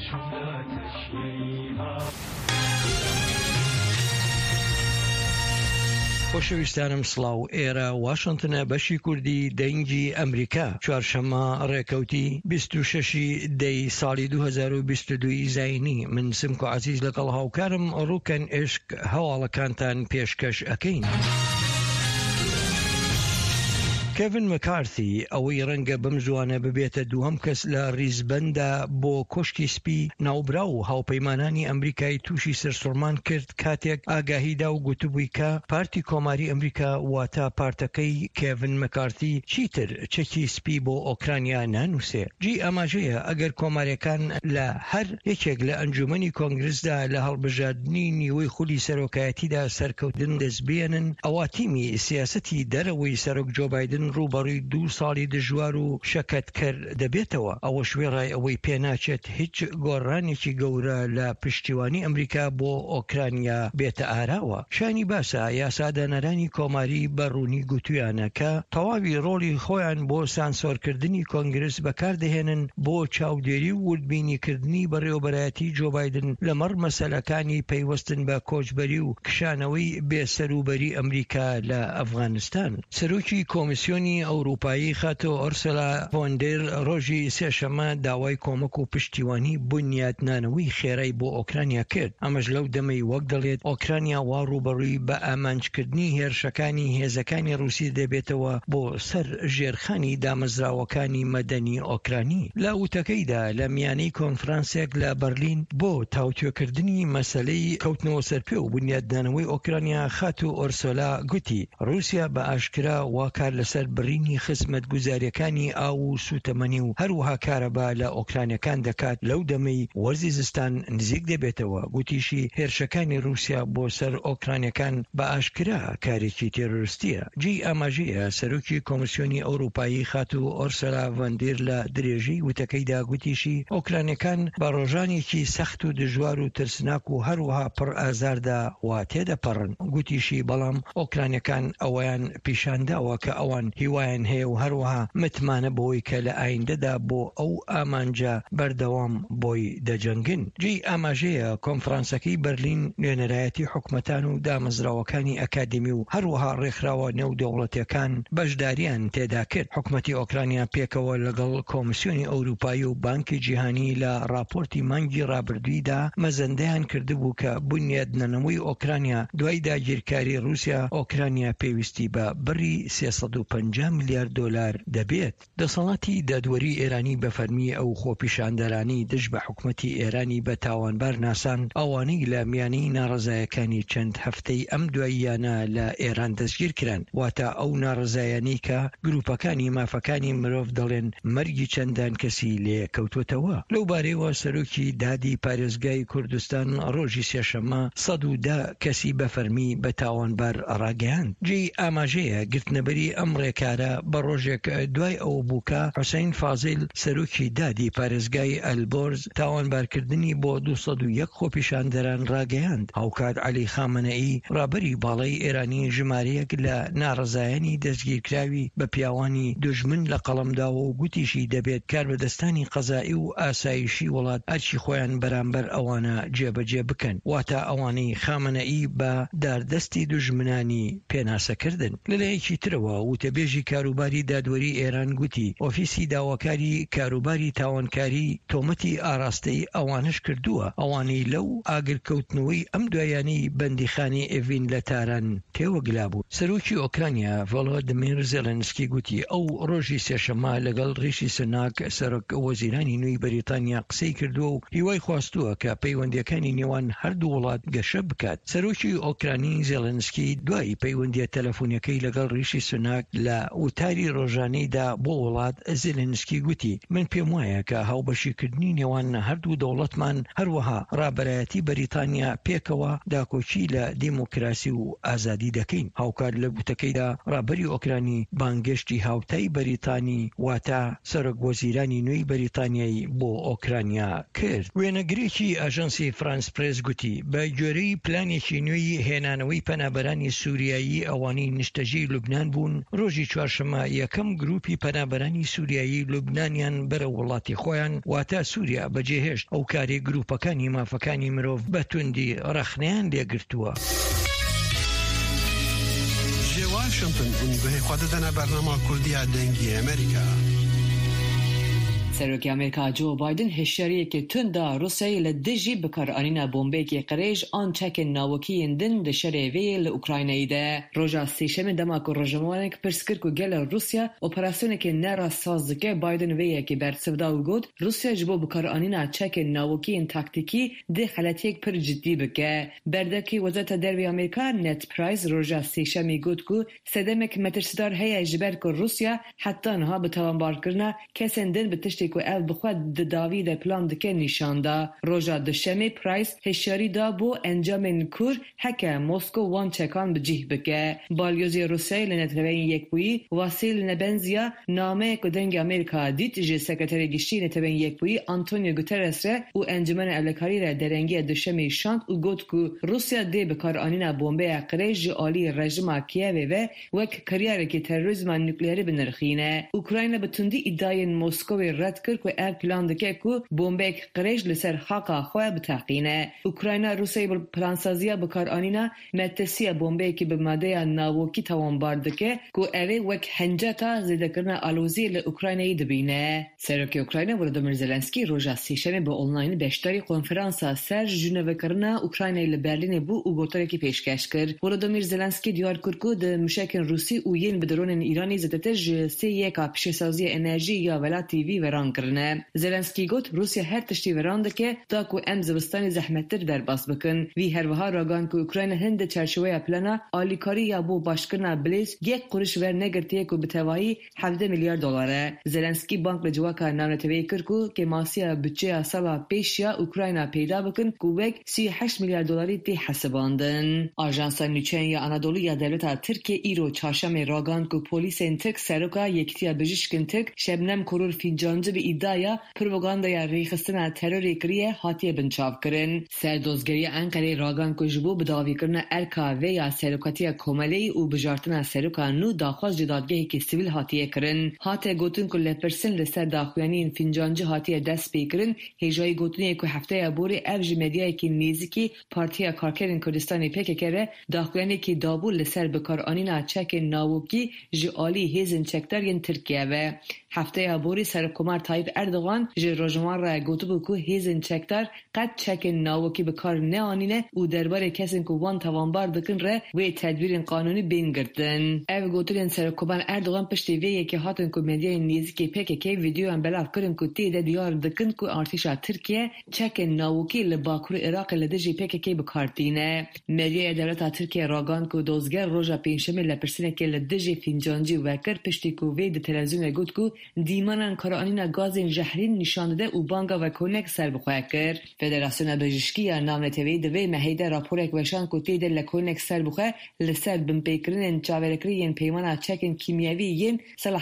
خۆشەویستانم سڵاو، ئێرە واشنتنە بەشی کوردی دەنگی ئەمریکا چوارشەممە ڕێکەوتی 26 دەی ساڵی 2022 زاینی. من سمکۆ عزیز لەگەڵ هاوکارم ڕووکەن عشق هەواڵەکانتان پێشکەش ئەکەین. کێڤن مەکارتی ئەوەی ڕەنگە بەم زوانە ببێتە دووهەم کەس لە ریزبەندا بۆ کۆشتی سپی ناوبرا و هاوپەیمانانی ئەمریکای تووشی سەرسوڕمان کرد کاتێک ئاگاهیدا و گوتبووی کە پارتی کۆماری ئەمریکا واتە پارتەکەی کێڤن مەکارتی چیتر چەکی سپی بۆ ئۆکرانیا نانووسێ. جی ئاماژەیە ئەگەر کۆماریەکان لە هەر یەکێک لە ئەنجومەنی کۆنگرسدا لە هەڵبژاردننی نیوەی خولی سەرۆکایەتیدا سەرکەوتن دەستبێنن، ئەوا تیمی سیاسەتی دەرەوەی سەرۆک جۆ بایدن ڕووبەڕووی 2 ساڵی دژوار و شەکەتکەر دەبێتەوە. ئەوە شوێڕای ئەوەی پێناچێت هیچ گۆڕانێکی گەورە لە پشتیوانی ئەمریکا بۆ ئۆکرانیا بێتە ئاراوە. شانی باسە یاسادانەرانی کۆماری بەڕوونی گوتویانە کە تەواوی ڕۆڵی خۆیان بۆ سانسۆرکردنی کۆنگرس بەکاردەهێنن بۆ چاودێری و وردبینیکردنی بەڕێوەبەرایەتی جۆ بایدن لەمەڕ مەسەلەکانی پەیوەستن بە کۆچبەری و کشانەوەی بێسەروبەری ئەمریکا لە ئەفغانستان. سەرۆکی کۆمیسیۆنی ئەوروپایی خاتۆ ئۆرسولا فۆن دێر ڕۆژی سێشەممە داوای کۆمەک و پشتیوانی بنیادنانەوەی خێرای بۆ ئۆکرانیا کرد. ئەمەش لەو دەمەی وەک دەڵێت ئۆکرانیا وا ڕوبەڕووی بە ئامانجکردنی هێرشەکانی هێزەکانی ڕووسی دەبێتەوە بۆ سەر ژێرخانی دامەزراوەکانی مەدەنی ئۆکرانی. لە وتەکەیدا لە میانەی کۆنفرانسێک لە بەرلین بۆ تاوتوێکردنی مەسەلەی کەوتنەوە سەرپێ و بنیادنانەوەی ئۆکرانیا خاتۆ ئۆرسولا گوتی ڕووسیا بە ئاشکرا واکار لەسەر بڕینی خزمەت گوزاریەکانی ئاو و سوتەمەنی و هەروەها کارەبا لە ئۆکرانیەکان دەکات لەو دەمەی وەرزی زستان نزیک دەبێتەوە. گوتیشی هێرشەکانی رووسیا بۆ سەر ئۆکرانیەکان بە ئاشکرا کارێکی تێرۆریستیە. جی ئاماژەیە سەرۆکی کۆمیسیۆنی ئەوروپایی خاتۆ ئۆرسولا فۆن دێر لە درێژەی وتەکەیدا گوتیشی ئۆکرانیەکان بە ڕۆژانێکی سەخت و دژوار و ترسناک و هەروەها پڕ ئازاردا وا تێدەپەڕن. گوتیشی بەڵام ئۆکرانیەکان ئەوەیان پیشانداوە کە ئەوان هیوایان هەیە و هەروەها متمانە بەوەی کە لە ئایندەدا بۆ ئەو ئامانجە بەردەوام بۆی دەجەنگن. جی ئاماژەیە کۆنفرانسەکەی بەرلین نوێنەرایەتی حکومەتان و دامەزراوەکانی ئەکادمی و هەروەها ڕێکخراوە نێودەوڵەتیەکان بەشداریان تێدا کرد. حکومەتی ئۆکرانیا پێکەوە لەگەڵ کۆمیسیۆنی ئەوروپایی و بانکی جیهانی لە راپۆرتی مانگی ڕابردوویدا مەزەندەیان کردبوو کە بنیادنەوەی ئۆکرانیا دوای داگیرکاری رووسیا ئۆکرانیا پێویستی بە بڕی 350 میلیارد دلار دەبێت. دەسەڵاتی دادوەری ئێرانی بە فەرمی ئەو خۆپیشاندەرانی دژ بە حکومەتی ئێرانی بە تاوانبار ناسان ئەوانەی لە میانەی ناڕزایەکانی چەند هەفتەی ئەم دواییانە لە ئێران دەستگیر کران، واتە ئەو ناڕزایانی کە گروپەکانی مافەکانی مرۆڤ دەڵێن مەرگی چەندان کەسی لێ کەوتوتەوە. لەو بارەیەوە سەرۆکی دادی پارێزگای کوردستان ڕۆژی سێشەممە 110 کەسی بە فەرمی بە تاوانبار ڕاگەیاند. جێی ئاماژەیە گرتنەبەری ئەم ڕێکارە بە ڕۆژێک دوای ئەو بووکە حوسین فازیل سەرۆکی دادی پارێزگای ئەلبۆرز تاوانبارکردنی بۆ 201 خۆپیشاندەران ڕاگەیاند. هاوکات عەلی خامنەئی ڕابەری باڵای ئێرانی ژمارەیەک لە ناڕزایانی دەستگیرکراوی بە پیاوانی دوژمن لە قەڵەمداوە و گوتیشی دەبێت کاربەدەستانی قەزایی و ئاسایشی وڵات ئەرچی خۆیان بەرامبەر ئەوانە جێبەجێ بکەن، واتە ئەوانەی خامنەئی بە داردەستی دوژمنانی پێناسەکردن. لەلایەکی ترەوە وتەبێژی کاروباری دادوەری ئێران گوتی ئۆفیسی داواکاری کاروباری تاوانکاری تۆمەتی ئاراستەی ئەوانش کردووە ئەوانەی لەو ئاگرکەوتنەوەی ئەم دوایانەی بەندیخانی ئێڤین لە تاران تێوەگلا بوو. سەرۆکی ئۆکرانیا ڤۆلۆدیمیر زێلێنسکی گوتی ئەو ڕۆژی سێشەممە لەگەڵ ڕیشی سوناک سەرۆک وەزیرانی نوێی بەریتانیا قسەی کردووە و هیوای خواستووە کە پەیوەندیەکانی نێوان هەردوو وڵات گەشە بکات. سەرۆکی ئۆکرانی زێلێنسکی دوای پەیوەندیە تەلەفۆنیەکەی لەگەڵ ڕیشی سوناک لە وتاری ڕۆژانەیدا بۆ وڵات زێلێنسکی گوتی من پێم وایە کە هاوبەشیکردنی نێوان هەردوو دەوڵەتمان هەروەها ڕابەرایەتی بەریتانیا پێکەوە داکۆچی لە دیموکراسی و ئازادی دەکەین. هاوکار لە وتەکەیدا ڕابەری ئۆکرانی بانگشتی هاوتای بەریتانی واتە سەرۆک وەزیرانی نوێی بەریتانیایی بۆ ئۆکرانیا کرد. وێنەگرێکی ئاژەنسی فرانس پرێس گوتی بە گوێرەی پلانێکی نوێی هێنانەوەی پەنابەرانی سووریایی ئەوانەی نیشتەجێی لوبنان بوون ڕۆژی ڕۆژی چوارشەمە یەکەم گروپی پەنابەرانی سووریایی لوبنانیان بەرە وڵاتی خۆیان واتە سووریا بەجێهێشت ئەو کاری گروپەکانی مافەکانی مرۆڤ بە توندی ڕەخنەیان لێگرتووە. واشنطن گوهی خود دنا برنامه کردی دنگی امریکا. سەرۆکی ئەمریکا جو بایدن هێشتاریەکی توندا رووسیای لە دژی بەکارهێنانە بۆمبێکی قرێژ ئان چەکên ناوەکیên din di şerê vê li Ukraynayê de. Roja sêşemê dema ku rojnameyanek pirs kir ku gela Rusya operasyonekê nerast saz dike, Biden vê yekê bersiv da û got Rusya ji bo bikaranîna çekên navokiyên taktîkî di heletiyek pir ciddî bike. Berdekî Wezareta Dervê Amerîka Ned Price roja sêşemê got ku sedemek metirsidar heye ji ber ku Rusya heta niha bi tawanbarkirina kesên din bi tiştê ku ev bixwe di dawî de plan dike nîşan da. Roja duşemê Price hêşyarî da bo encamên kur heke Moskow wan çekan bi cih bike. Balyozê Rusyayê li Neteweyên Yekbûyî Vasîl Nebenziya nameyek ku dengê Amerîka dît ji Sekreterê Giştî Neteweyên Yekbûyî Antonio Guterres re û Encûmena Evlekarî re derengiya duşemê şand û got ku Rusya dê bikaranîna bombeya qirêj ji alî rejima Kievê ve wek kiryarekî terorîzma nukleerî binirxîne. Ukrayna bi tundî îddiayên Moskowê red kir ku ev plan dike ku bombek qirêj li ser xaqa xwe biteqîne. Ukrayna Rusyayê bi plansaziya bikaranîna metesiya bombeyekî bi madeya navokî tawanbar dike ku ev ê wek henceta zêdekirina alozî li Ukraynayê dibîne. Serokê Ukrayna Volodymyr Zelenskî roja sêşemê bi onlaynî beşdarî konferansa ser jinevekirina Ukraynayê li Berlînê bû û gotarekî pêşkeş kir. Volodymyr Zelenskî diyar kir ku di müşekên Rusî û yên bi dronên Îranî zêdetir ji sê yeka piştîsaziya enerjî ya welatî vî veran kirine. Zelenskî got Rusya her tiştî veran dike da ku em zivistanê zehmettir derbas bikin. Vî herwiha ragan ku Ukrayna hin di çerçeveya plana alîkarî ya bo başkirina bilêz yek quruş wer negirtiye ku bi tevahî 17 milyar dolar e. Zelenskî bank li civaka navneteweyê kir ku kêmasiya bütçeya sala pêşiya Ukrayna peyda bikin ku wek 38 milyar dolarî tê hesibandin. Ajansa Nûçeyên ya Anadolu ya Devleta Tirkiye îro çarşemê ragan ku polîsên Tirk seroka Yekîtiya Bijîşkên Tirk Şebnem Korur Fincancı bi îddiaya propagandaya rêxistina terorê kiriye hatiye binçavkirin. Serdozgeriya Enqereyê ragan ku ji bo bidavîkirina erka vê ya serokatiya Komeleyê û bijartina seroka nû daxwaz ji dadgehekî sivîl hatiye kirin. Hate gotin ku lepirsin li ser daxuyaniyên Fincancı hatiye dest pêkirin. Hêjayî gotinê ku hefteya borê ev ji medyayekî nêzîkî Partiya Karkerên Kurdistanê PKK re daxuyanekî dabû li ser bikaranîna çekên navokî ji alî hêzên çekdariyên Tirkiye ve. Hefteya borî Serokkomar Tayyip Erdogan ji rojnaman re gotibû ku hêzên çekdar qet çekên navokî bi kar neanîne û derbarê kesên ku wan tawanbar dikin re wê tedbîrên qanûnî bên girtin. Ev gotinên Serokkoman Erdogan piştî vê yekê hatin ku medyayên nêzîkê PKK vîdyoyan belav kirin ku tê de diyar dikin ku artêşa Tirkiye çekên navokî li Bakurê Iraqê li dijî PKK bikartîne. Medyaya Devleta Tirkiye ragan ku dozger roja pênşemê lepirsinekê li dijî Fincancî vekir piştî ku vê di televizyonê got ku dîmanan karanîna gazên jehrîn nîşan dide û banga vekonek serbixwe kir. Federasyona Bijîşkî ya Navneteweyê di vê mehêde raporek weşand ku tê de lekonek serbixwe li ser binpêkirinên çaverekiriyên peymana çekên kîmyewî yên sala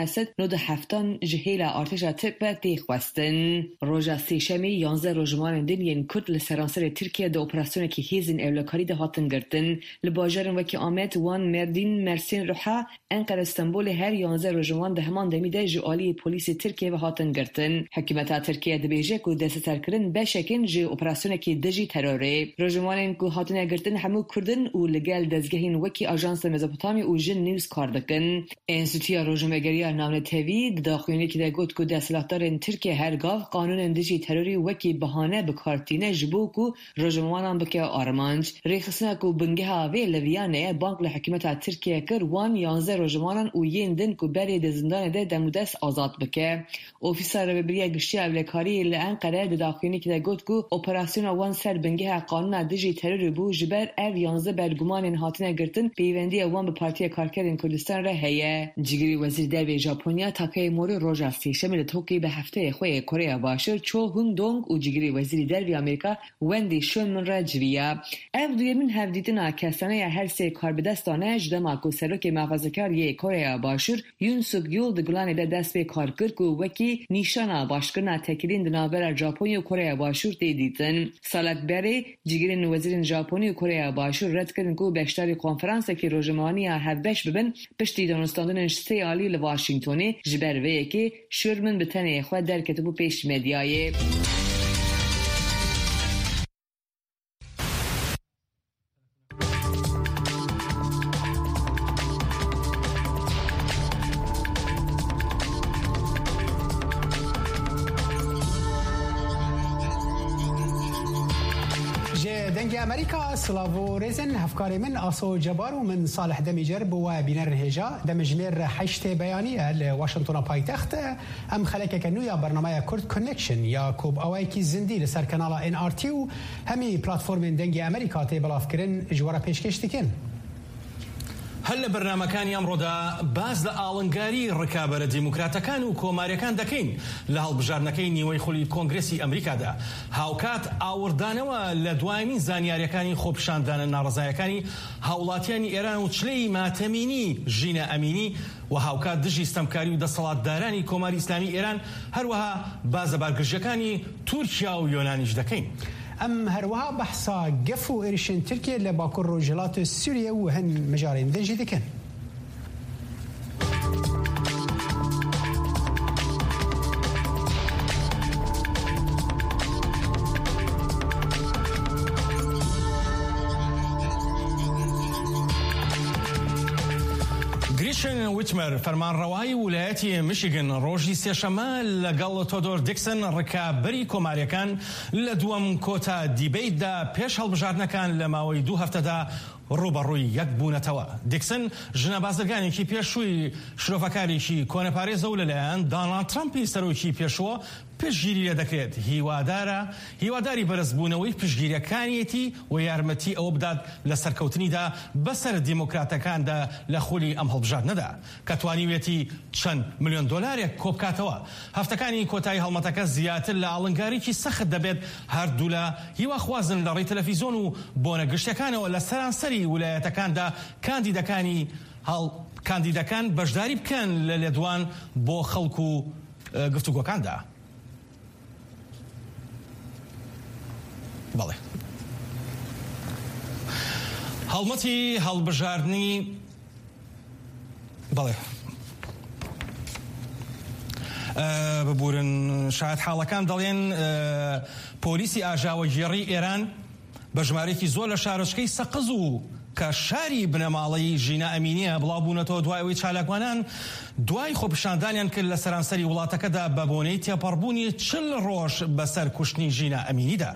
1997 ji hêla artêşa Tirk ve tê xwestin. Roja sêşemê 11 rojnamanên din yên Kurd li seranserê Tirkiye de operasyonekî hêzên evlekarî de hatin girtin. Li bajarên wekî Amed, Wan, Merdîn, Mersîn, Ruha, Enqere, Stenbolê her 11 rojnaman di heman demî de ji aliyê polîsê Tirkiye ve hatin girtin. Hekûmeta Tirkiye dibêje ku desteserkirin beşekin ji operasyonekî dijî terorê. Rojnamanên ku hatine girtin hemû Kurdin û li gel dezgehên wekî Ajansa Mezopotamya û Jin News kar dikin. Enstitûya Rojnamegeriya Navnetewî di daxuyanekî de got ku desthilatdarên Tirkiye her gav qanûnên dijî terorî wekî bihane bikartîne ji bo ku rojnamanan bike armanc. Rêxistina ku bingeha vê li Viyaneyê bank li hekûmeta Tirkiye kir wan 11 rojnamanan û yên din ku berê di zindanê de demûdest azad bike. Ofîsa Rêveberiya Giştiya Evlekariyê li Enqere di daxuyanekî de got ku operasyona wan ser bingeha qanûna dijî terorê bû ji ber ev 11 bergumanên hatine girtin peyvendiya wan bi Partiya Karkerên Kurdistan re heye. Cigirî Wezîr Dervê Japonya Takeye Mori roja sêşemê li Tokyo'yê bi hefteyê xwe yê Koreya Başûr Cho Hung-dong û cigirî Wezîrî Dervê Amerîka Wendy Sherman re civiya. Ev duyemîn hevdîtina kestaneya her sê karbidestan e ji dema ku serokê muhafazakar yê Koreya Başûr Yoon Suk Yeol di Gulanê de dest pê kar kir ku wekî وکی نیشانا باشکرنا تکیلین دنابر ژاپنیا و کره باشور دیدن سالت بری جگرین وزیر ژاپنی و کره باشور رد کردن کو بشتاری کنفرانس کی روزمانی هفبش ببن پشتی دانستاندن سه عالی ل واشنگتن جبر و یکی شرمن به تنه خود در کتبو پیش مدیای دنگ امریکا سلاو ريزن هفكاري من اصو جبار ومن صالح دميجر بوا بينر هجا دمجمير حشت بيانيه لواشنطن بايتخت ام خلك كنو يا برنامج كورد كونكشن يا كوب اوايكي زندي لسر كانال ان ار تي همي بلاتفورم دنگ امريكا تبلاف كرن جواره پیشکشتکن هل برنامجكان أمرودا باز لآلنگاری رکابر دموکراتکان و کۆماریەکان دەکەین لە هەڵبژاردنەکەی نیوەی خولی کۆنگرسی ئەمریکادا هاوکات ئاوردانەوە لە دوایمین زانیاریەکانی خۆپیشاندانە ناڕزایەکانی هاوڵاتیانی ئێران و چلەی ماتەمینی ژینە ئەمینی و هاوکات دژی ستەمکاری و دەسەڵاتدارانی کۆماری ئیسلامی ئێران هەروەها بازە بارگرژەکانی تورکیا و یۆنانیش دەکەین. ام هروها بحثا قفو إرشين تركيا لباكور روجلات سوريا وهن مجارين دنجي دكن گریشن ویتمر فەرمانڕەوایی ویلایەتی میشیگن ڕۆژی سێشەمە لەگەڵ تۆدۆر دیکسن ڕکابەری کۆماریەکان لە دووەم کۆتا دیبیتدا پێش هەڵبژاردنەکان لە ماوەی 2 هەفتەدا ڕوبەڕووی یەک بوونەتەوە. دیکسن ژنە بازرگانێکی پێشووی شرۆفەکارێکی کۆنەپارێزە و لەلایەن دۆناڵد ترامپی سەرۆکی پێشووە پشگیری لێ دەکرێت هیواداری بەرزبوونەوەی پشگیریەکانیەتی و یارمەتی ئەوە بدات لە سەرکەوتنیدا بەسەر دیموکراتەکاندا لە خولی ئەم هەڵبژاردنەدا کە توانیوێتی چەند ملیۆن دۆلارێک کۆبکاتەوە. هەفتەکانی کۆتایی هەڵمەتەکە زیاتر لە ئاڵنگاریکی سەخت دەبێت هەردوو لە هیواخوازن لە ڕێی تەلەڤیزۆن و بۆنە گشتەکانەوە لە سەرانسەری ویلایەتەکاندا کاندیدەکان بەشداری بکەن لە لێدوان بۆ خەڵک و گفتوگۆکاندا. بەڵێ هەڵمەتی هەڵبژاردننی بەڵێ ببورن شاید حاڵەکان دەڵێن پۆلیسی ئاژاوەگێڕی ئێران بە ژمارەیەکی زۆر لە شارۆچکەی سەقز و کە شاری بنەماڵەی ژینە ئەمینیە بڵاوبوونەتەوە دوایەوەی چالاکوانان دوای خۆپیشاندانیان کرد لە سەرانسەری وڵاتەکەدا بە بۆنەی تێپەڕبوونی 40 ڕۆژ بەسەر کوشتنی ژینە ئەمینیدا.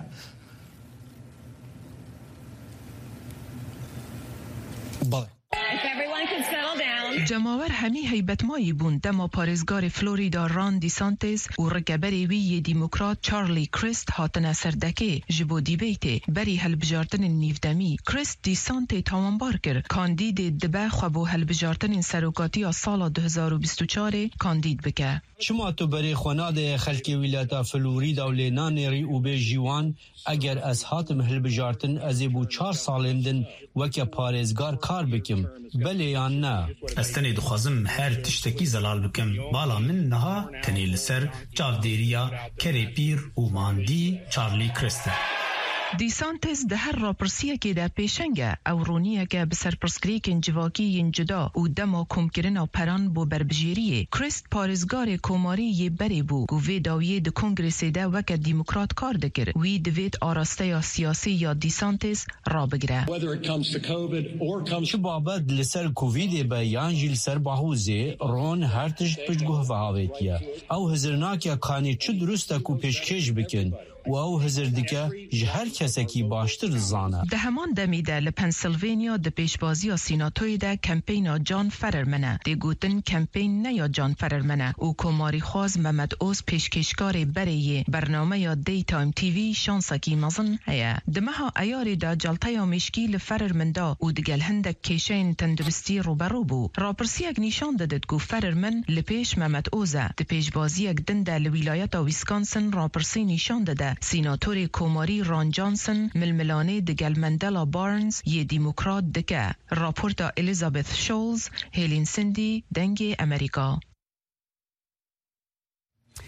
جماور همی هیبتمایی بون دما پارزگار فلوریدا ران دیسانتیس و رکبری وی دیموکرات چارلی کریست هاتن سردکه جبو دیبیت بری هلبجارتن نیودمی کریست دیسانتی تاوانبار کر کاندید دبه خوابو هلبجارتن سروکاتی سال 2024 کاندید بکه. شما تو بری خوناد خلکی ولایت فلوریدا و لینانری و به جیوان اگر از هاتم هلبجارتن از بو 4 سالندن وکه پارزگار کار بکم بله یا نه. استنی دخوازم هر تشتکی زلال بکم بالا من نها تنی لسر چاودیریا کری پیر و ماندی چارلی کریستر. دیسانتس ده هر راپرسیه که ده پیشنگه او رونیه که بسر پرسکریکن جواکی ینجدا و دما کمکرنا پران بو بربجیریه کریست پارزگار کوماری یه بری بو گوه داویه ده کنگرسی ده وکه دیموکرات کار دکر وی دوید آراسته یا سیاسی یا دیسانتس را بگره. چه بابد لسر کووید به یانجیل سر باهوزه رون هر تشت پشگوه و آویتیه او هزرناکیا کانی چه درسته کو پیشکش بکن و او هزردکه جهر کسکی باشتر زانه. ده همان دمیده لپنسیلوانیا ده پیشبازی سیناتوی ده کمپینا جان فررمنه. ده گوتن کمپین نه یا جان فررمنه. او کماری خواز محمد اوز پیشکشکار بریه برنامه یا دی تایم تیوی شانسکی مزن هیا. ده مها ایاری ده جلطه یا مشکی لفررمنده او دگل هندک کشین تندرستی رو برو بو. راپرسی اگ نیشان دادد گو فررمن لپیش محمد اوزه. ده پیشبازی اگ دنده لولایت ویسکانسن راپرسی نیشان داده. سیناتور کوماری ران جانسن ململانه دگل مندلا بارنز یه دیموکرات دکه. راپورتا الیزابeth شولز هیلین سندی دنگ امریکا.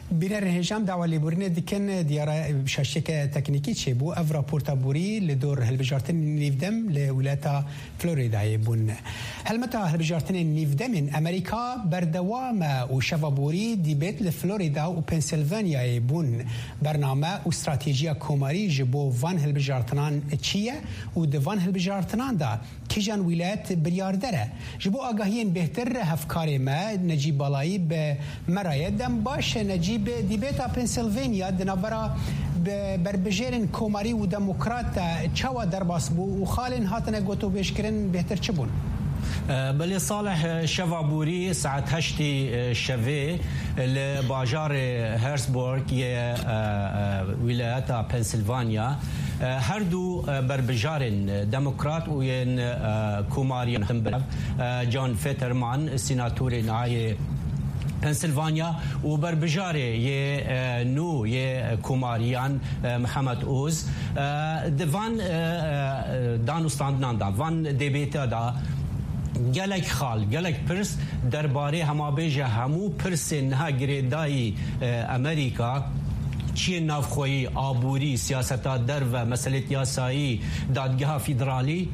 بینر هجام دعوی لیبورینه دکن دیاره شاشک تکنیکی چه بو اف راپورتا بوری لدور هلبجارتن نیفدم لولاتا فلوریدا بون هلمتا هلبجارتن نیفدم من امریکا بردوام و شفابوری دیبت لفلوریدا و پنسیلوانیا بون برنامه و استراتژی کوماری جبو وان هلبجارتنان چیه و دوان هلبجارتنان دا کیجان ولایت بریاردره جبو آگاهین بهتر هفکاری ما نجیب بالایی به مرایت دم باش نجیب دیبتا پنسیلوانیا دنابرا بربجرن کوماری و دموکرات چوا درباس بو و خالن هاتن گوتو بشکرن بهتر چه بون؟ بله صالح شفابوری ساعت 8 شوه لباجار هرسبورگ ی ولایت پنسیلوانیا هر دو بربجارن دموکرات و ین کوماریان جان فیترمان سیناتور نای پنسیلوانیا و بربجاره ی نو ی کوماریان محمد اوز دوان دانستاندنان دا وان دیبیتا دا گلک خال گلک پرس درباره همابیجه همو پرس نها گریدای امریکا چی نافخویی آبوری سیاستا در و مسئله یاسایی دادگاه فیدرالی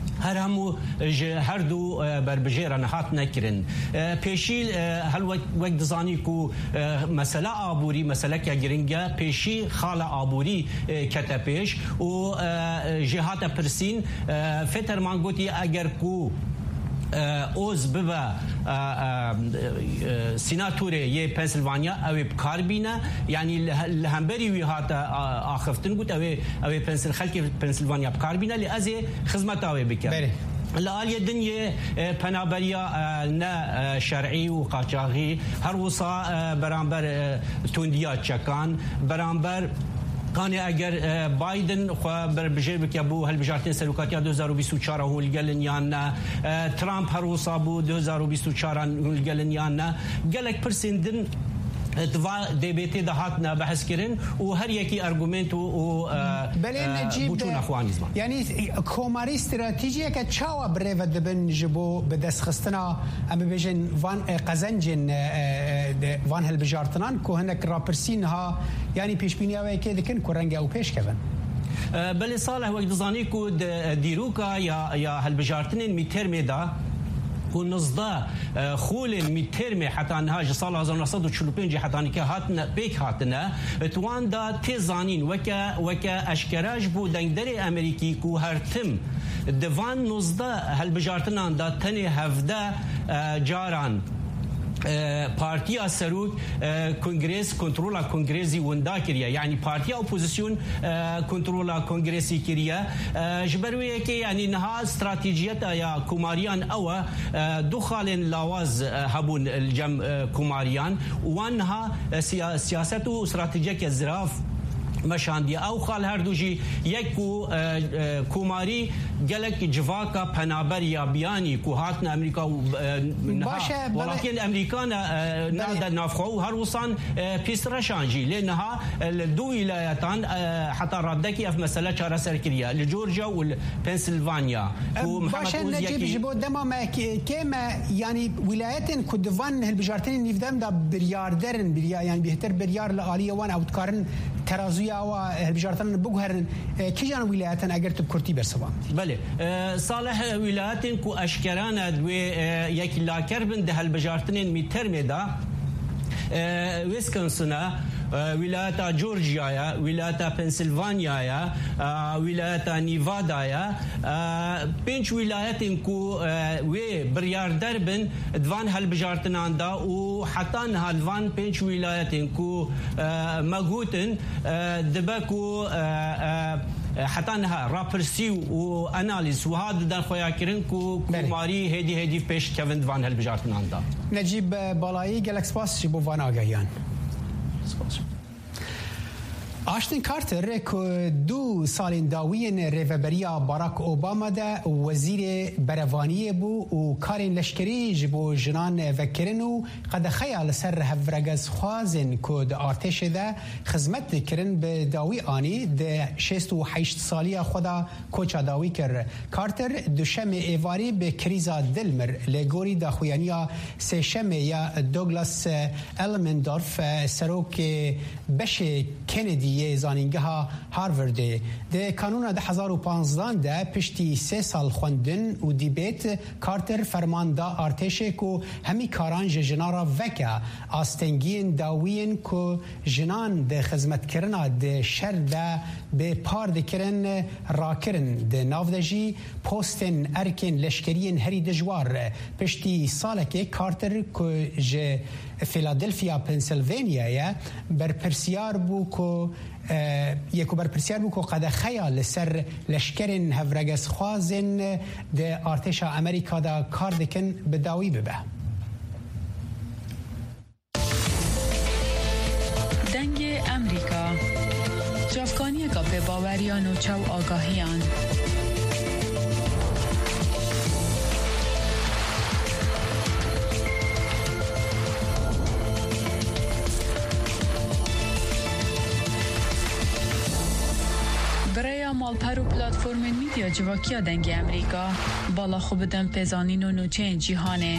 هر دو بربجیران هات نکرن پیشی هل وقت دزانی کو مسئله آبوری مسئله که گرینگه پیشی خال آبوری کتا پیش و جهات پرسین فترمان گوتی اگر کو اوز ببا سیناتوری ی پنسیلوانیا او بکاربینه یعنی لهمبری وی هات آخفتن گوت او خلک پنسیلوانیا بکاربینه لازم خدمت او بکر لآلی دنیا پنابریا نه شرعی و قاچاقی هر وصا برانبر توندیا چکان برانبر کانی اگر بایدن خو بربجه بک ابو هالبجارتين سلوكاتيا 2024 هو الجلنيان ترامب هروصا بو 2024 هو الجلنيان قالك برسندن دوا ديبيتي دهاتنا بحث كرن وهر يكي ارغومنت و بوچون اخوان زمان يعني كوماري استراتيجيه كتشاوا بريفا دبن جبو بدس خستنا ام بيجن فان قزنجن فان هالبجارتنان كو هناك رابرسينها يعني بيشبينيا ويكي دكن كورنجا او بيش كفن بل صالح وقت زانيكو ديروكا يا هالبجارتنين ميتر ميدا ونصدا خول ميترمي حتى انها صال 1945 حتى انك هاتنا بيك هاتنا توان دا تزانين وكا اشكراج بو دنگدري امريكي كو هرتم دوان نصدا هالبجارتنان دا تني هفدا جاران پارتیا سروک کنگرس کنترولا کنگرزی وندا کریه یعنی پارتیا اپوزیسیون کنترولا کنگرسی کریه جبرویه که یعنی نها استراتیجیت یا کوماریان او دخالن لاواز هبون الجم کوماریان وانها سیاست و استراتیجیک زراف مشاندی او خال هر دوجی یک کوماری گلک جواکا پنابر یا بیانی کو هاتن امریکا ولكن امریکا نادا نافخو هر وصان پیسرشانجی لانها دو ولایتان حتى ردکی اف مساله چاره سرکریه لجورجيا والبنسلفانيا باشه نجيب جبو دما كما يعني ولايات كدفان هالبجارتين نيفدم دا برياردرن بريا يعني بهتر بريار لاليه وان او تكارن ترازويا و هالبجارتين بوغهرن كيجان ولايات اگر تبكرتي برسوان بله صالح ولایت کو اشکرانه و یک لاکربن ده هالبجارتين متر مدا ويسكونسن ولایت جورجيا ولایت پنسیلوانیا ولایت نیوادا پنج ولایت کو و بریاردر بن دوان هالبجارتنان دا و حتی هالوان پنج ولایت کو مغوتن دبکو حتى انها رابرسي واناليز وهذا دار خويا كرنكو كوماري هدي بيش كيفن فان هالبجارتنان دا نجيب بالاي جالكس باس جيبو فان اغيان آشتن کارتر که 2 سال داوین ریوبریا باراک اوباما ده وزیر بروانی بو و کارین لشکری جبو جنان وکرن و قد خیال سر هفرگز خوازن که ده آرتش ده خدمت کرن به داوی آنی ده 68 سالی خدا کوچا داوی کر. کارتر دوشم ایواری به کریزا دلمر لگوری داخویانیا سشم یا دوگلاس المندورف سروک بش کندی زانینگاه هاروارد ده کانون ده 2015 ده پشتی 3 سال خوندن و دیبیت کارتر فرمان دا ارتش کو همی کاران جنارا وکا آستنگین داوین کو جنان ده خدمت کرنا ده شر ده به پار ده کرن راکرن ده نافدجی پوستن ارکن لشکرین هری دجوار پشتی سالک کارتر کو ج فیلادلفیا پنسیلوانیا یا بر پرسیار بو کو یکو بر پرسیار بو کو قد خیال سر لشکرین هفرگز خوازن ده ارتش امریکا دا کار دکن به داوی ببه. دنگ امریکا جافکانی که به باوریان و چو آگاهیان برای مالپر و پلاتفورم میدیا جواکیا دنگ امریکا بالا خوب دم پزانین و نوچه جیهانه.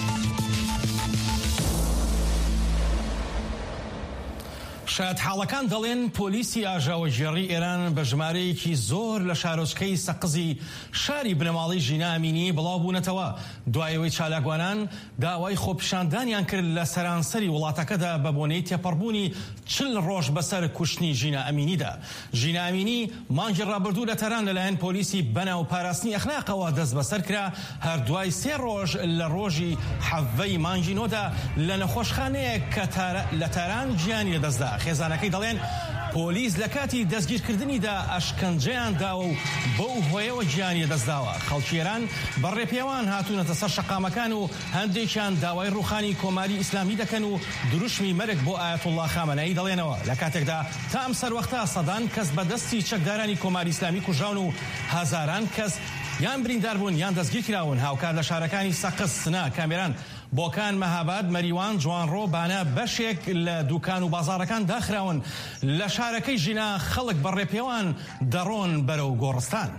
شاید حاڵەکان دەڵێن پۆلیسی ئاژاوەژێڕی ئێران بە ژمارەیەکی زۆر لە شارۆچکەی سەقزی شاری بنەماڵی ژینا ئەمینی بڵاو بوونەتەوە دوایەوەی چالاکوانان داوای خۆپیشاندانیان کرد لە سەرانسەری وڵاتەکەدا بە بۆنەی تێپەڕبوونی 40 ڕۆژ بەسەر کوشتنی ژینا ئەمینیدا. ژینا ئەمینی مانگی ڕابردوو لە تەران لەلایەن پۆلیسی بەناو پاراستنی ئەخلاقەوە دەست بەسەر کرا هەر دوای 3 ڕۆژ لە ڕۆژی حەڤەی مانگی نۆدا لە نەخۆشخانەیەک کە لە تاران گیانی لەدەستدا. خێزانەکەی دەڵێن پۆلیس لە کاتی دەستگیرکردنیدا ئەشکەنجەیان داوە و بەو هۆیەوە گیانی دەستداوە. خەڵکی ئێران بەڕێپێوان هاتوونەتە سەر شەقامەکان و هەندێکیان داوای ڕوخانی کۆماری ئیسلامی دەکەن و دروشمی مەرگ بۆ ئایەتوڵڵا خامنەئی دەڵێنەوە. لە کاتێکدا تا ئەم سەروەختە سەدان کەس بەدەستی چەکدارانی کۆماری ئیسلامی کوژراون و هەزاران کەس یان بریندار بوون یان دەستگیر کراون. هاوکار لە شارەکانی سەقز، سنا، کامێران، بۆکان، مەهاباد، مەریوان، جوانڕۆ، بانە بەشێک لە دوکان و بازاڕەکان داخراون. لە شارەکەی ژینا خەڵک بەڕێپێوان دەڕۆن بەرەو گۆڕستان.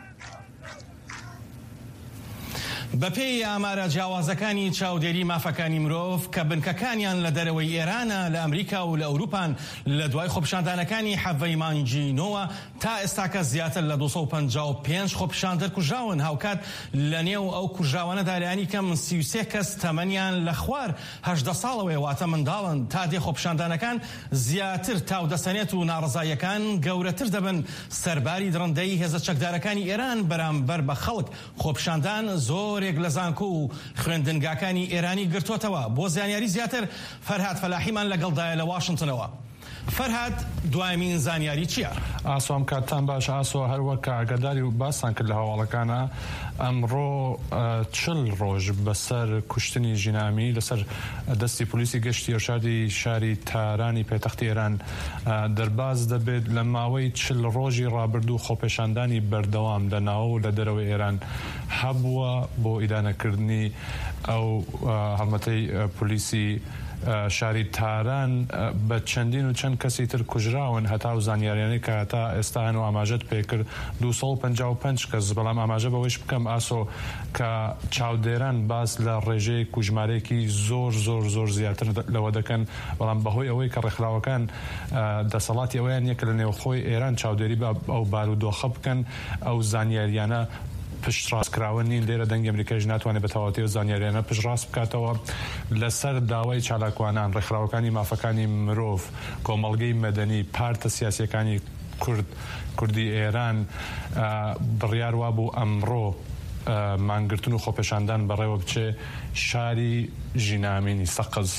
بەپێی ئامارە جیاوازەکانی چاودێری مافەکانی مرۆڤ کە بنکەکانیان لە دەرەوەی ئێرانە لە ئەمریکا و لە ئەوروپان لە دوای خۆپیشاندانەکانی حەڤەی مانگی نۆوە تا ئێستاکە زیاتر لە 255 خۆپیشاندەر کوژراون. هاوکات لە نێو ئەو کوژراوانەدا لایەنی کەم 33 کەس تەمەنیان لە خوار 18 ساڵەوەی واتە منداڵن. تا دێ خۆپیشاندانەکان زیاتر تاو دەسەنێت و ناڕزاییەکان گەورەتر دەبن. سەرباری درڕندەی هێزە چەکدارەکانی ئێران بەرامبەر بە خەڵک خۆپیشاندان زۆرێک لە زانکۆ و خوێندنگاکانی ئێرانی گرتوتەوە. بۆ زانیاری زیاتر فەرهاد فەلاحیمان لەگەڵدایە لە واشنگتنەوە. فەرهاد دوایمین زانیاری چییە؟ ئاسۆم کاتتان باش ئاسۆ هەروەک ئاگاداری و باسان کرد لە هەواڵەکانە ئەمڕۆ 40 ڕۆژ بەسەر کوشتنی ژینامی لەسەر دەستی پلیسی گەشتی ئێرشادی شاری تارانی پێتەختی ئێران دەرباز دەبێت لە ماوەی 40 ڕۆژی ڕابردوو خۆپێشاندانی بەردەوام لە ناوە و لە دەرەوەی ئێران هەبووە بۆ ئیدانەکردنی ئەو هەڵمەتەی پلیسی شاری تاران بە چەندین و چەند کەسی تر کوژراون هەتا و زانیاریانەی کە هەتا ئێستا هەن و ئاماژەت پێکرد 255 کەس. بەڵام ئاماژە بەوەیش بکەم ئاسۆ کە چاودێران باس لە ڕێژەیە کوژمارێکی زۆر زۆر زۆر زیاتر لەوە دەکەن. بەڵام بەهۆی ئەوەی کە ڕێکخراوەکان دەسەڵاتی ئەوەیان یەکە لە نێوخۆی ئێران چاودێری ئەو بارودۆخە بکەن ئەو زانیاریانە پشت ڕاستکراوە نین. لێرە دەنگی ئەمریکایش ناتوانێت بە تەواوەتی زانیاریانە پشت ڕاست بکاتەوە لەسەر داوای چالاکوانان، ڕێکخراوەکانی مافەکانی مرۆڤ، کۆمەڵگەی مەدەنی، پارتە سیاسیەکانی کوردی ئێران بڕیار وابوو ئەمڕۆ مانگرتن و خۆپێشاندان بەڕێوە بچێ شاری ژینامینی سەقز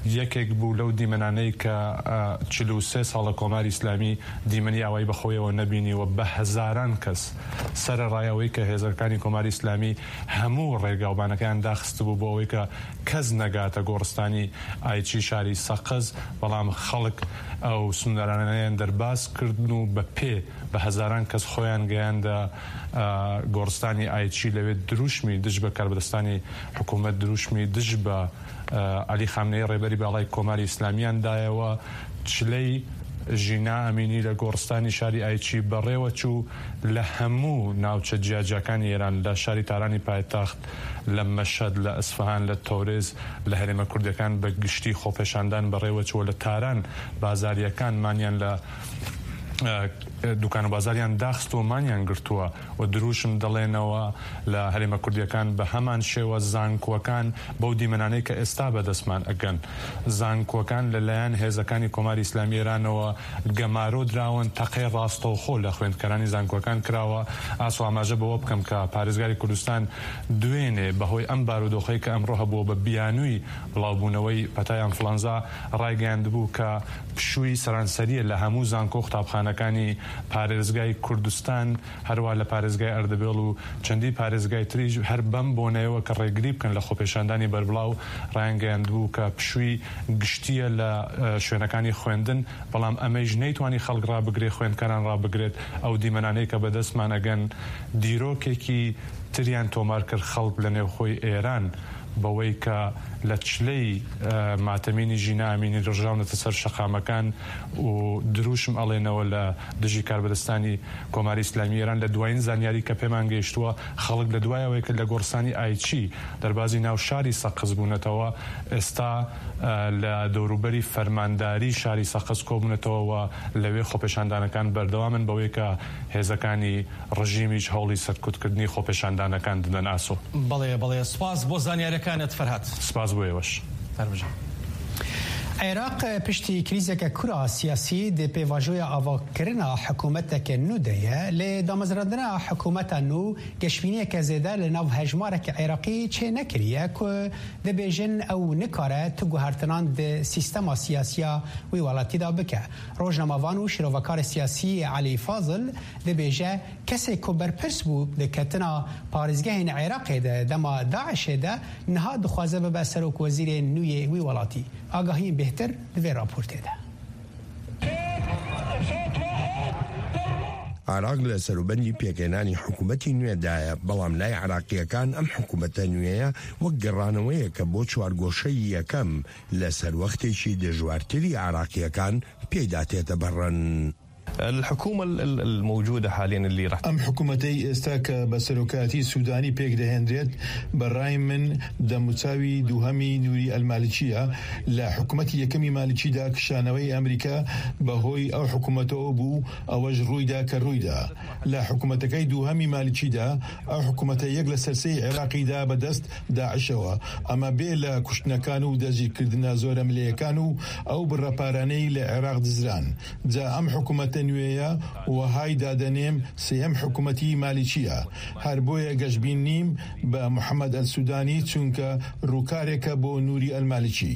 یەکێک بوو لەو دیمەنانەی کە 43 ساڵە کۆماری ئیسلامی دیمەنی ئاوایی بەخۆیەوە نەبینیوە بە هەزاران کەس سەرڕایەوەی کە هێزەکانی کۆماری ئیسلامی هەموو ڕێگاوبانەکان داخست بوو بۆ ئەوەی کە کەس نەگاتە گۆڕستانی ئایچی شاری سەقز، بەڵام خەڵک ئەو سنوورانەیان دەرباز کردن و بە پێ بە هەزاران کەس خۆیان گەیاندە گۆڕستانی ئایچی لەوێت دروشمی دژ بە کاربدەستانی حکوومەت، دروشمی دژ بە عەلی خامنەی ڕێبەری باڵای کۆماری ئیسلامیاندایەوە چلەی ژینا ئەمینی لە گۆڕستانی شاری ئایچی بەڕێوە چوو لە هەموو ناوچە جیاجەکانی ئێران، لە شاری تارانی پایتەخت، لە مەشەد، لە ئەسفەهان، لە تەورێز، لە هەرێمە کوردەکان بە گشتی خۆپێشاندان بەڕێوە چووە لە تاران بازاریەکانمانیان لە دوکان و بازاریان داخست و مانیان گرتووە و دروشم دەڵێنەوە لە هەرێمە کوردیەکان بە هەمان شێوە زانکۆکان بەو دیمەنانەی کە ئێستا بەدەستمان ئەگەن. زانکۆکان لەلایەن هێزەکانی کۆماری ئیسلامی ئێرانەوە گەمارۆ دراون، تەقەی ڕاستەوخۆ لە خوێندکارانی زانکۆکان کراوە. ئاسو ئاماژە بەوە بکەم کە پارێزگاری کوردستان دوێنێ بەهۆی ئەم بارودۆخەی کە ئەمڕۆ هەبووە بە بیانووی بڵاوبوونەوەی پەتای ئەنفڵەنزا ڕایگەیاندبوو کە پشووی سەرانسەریە لە هەموو زانکۆ قوتابخانەکانی پارێزگای کوردستان، هەروە لە پارێزگای ئەردەبێڵ و چەندی پارێزگای تریژ هەر بەم بۆنەوە کە ڕێگری بکەن لە خۆپێشاندانی بەربڵاو ڕایانگەیاندبوو کە پشووی گشتیە لە شوێنەکانی خوێندن، بەڵام ئەمەش نەیتوانی خەڵک ڕابگرێ، خوێندکاران ڕابگرێت. ئەو دیمەنانەی کە بەدەستمان ئەگەن دیرۆکێکی تریان تۆمار کرد خەڵک لە نێوخۆی ئێران بەوەی کە لە چلەی ماتەمینی ژینا ئەمینی ڕژاونەتە سەر شەقامەکان و دروشم ئەڵێنەوە لە دژی کاربدەستانی کۆماری ئیسلامی ئێران لە دوایین زانیاری کە پێمان گەیشتووە خەڵک لە دوایەوەی کە لە گۆڕستانی ئایچی دەربازی ناو شاری سەقز بوونەتەوە، ئێستا لە دەوروبەری فەرمانداری شاری سەقز کۆبوونەتەوە و لەوێ خۆپێشاندانەکان بەردەوامن بەوەی کە هێزەکانی ڕژیمیش هەوڵی سەرکوتکردنی خۆپێشاندانەکان دەدەن. ئاسۆ بەڵێ سپاس بۆ زانیاریەکانت فەرهاد. سپاس بۆ ئێوەش. عێراق پشتی کریزێکە کورا سیاسی دێ پێواژۆیە ئاواکردنا حکوومەتێکە نو دەیە لێ دامەزراندنا حکوومەتە نو گەشتبینیەکە زێدە لە ناو هەژمارێکی عێراقی چێ نەکریە کە دەبێژن ئەو نکارە تو گوهرتنان دە سیستەما سیاسیا وی وڵاتیدا بکە. ڕۆژنامەوان و شیرۆڤەکاری سیاسی عەلی فازل دەبێژە کەسێک کە بەرپرس بوو دەکەتنا پارێزگەهین عێراقێدا دەما داعشێدا نها دخوازە ببە سەرۆک وەزیرێ نوێ وی وڵاتی. ئاگاهی بهتر دوێ راپۆرتێدا. عراق لە سەروبەندی پێکێنانی حکوومەتی نوێدایە، بەڵام لای عراقیەکان ئەم حکوومەتە نوێیە وەک گەڕانەوەیە کە بۆ چوارگۆشەی یەکەم لە سەروەختێکی دژوارتری عراقیەکان پێداتێتە بەڕەن. الحكومة الموجودة حاليا اللي راح حكومتي استاك بسروكاتي سوداني بيك دهندريت براي من دمتساوي دوهمي نوري المالكية لا حكومتي يكمي مالكي دا كشانوي أمريكا بهوي أو حكومته أبو أوج رويدا كرويدا لا حكومتكي دوهمي مالكي دا أو حكومتي يقل سرسي عراقي دا بدست داعشوا أما بيلا كشنا كانوا داجي كردنا زورا مليه كانوا أو بالرباراني لعراق دزران دا أم حكومة نوێیە و های دادەنێم سێم حکوومەتی مالیچیە هەر بۆیە گەشتبین نیم بە محەممەد ئەلسودانی چونکە ڕووکارێکە بۆ نووری ئەلمالیچی.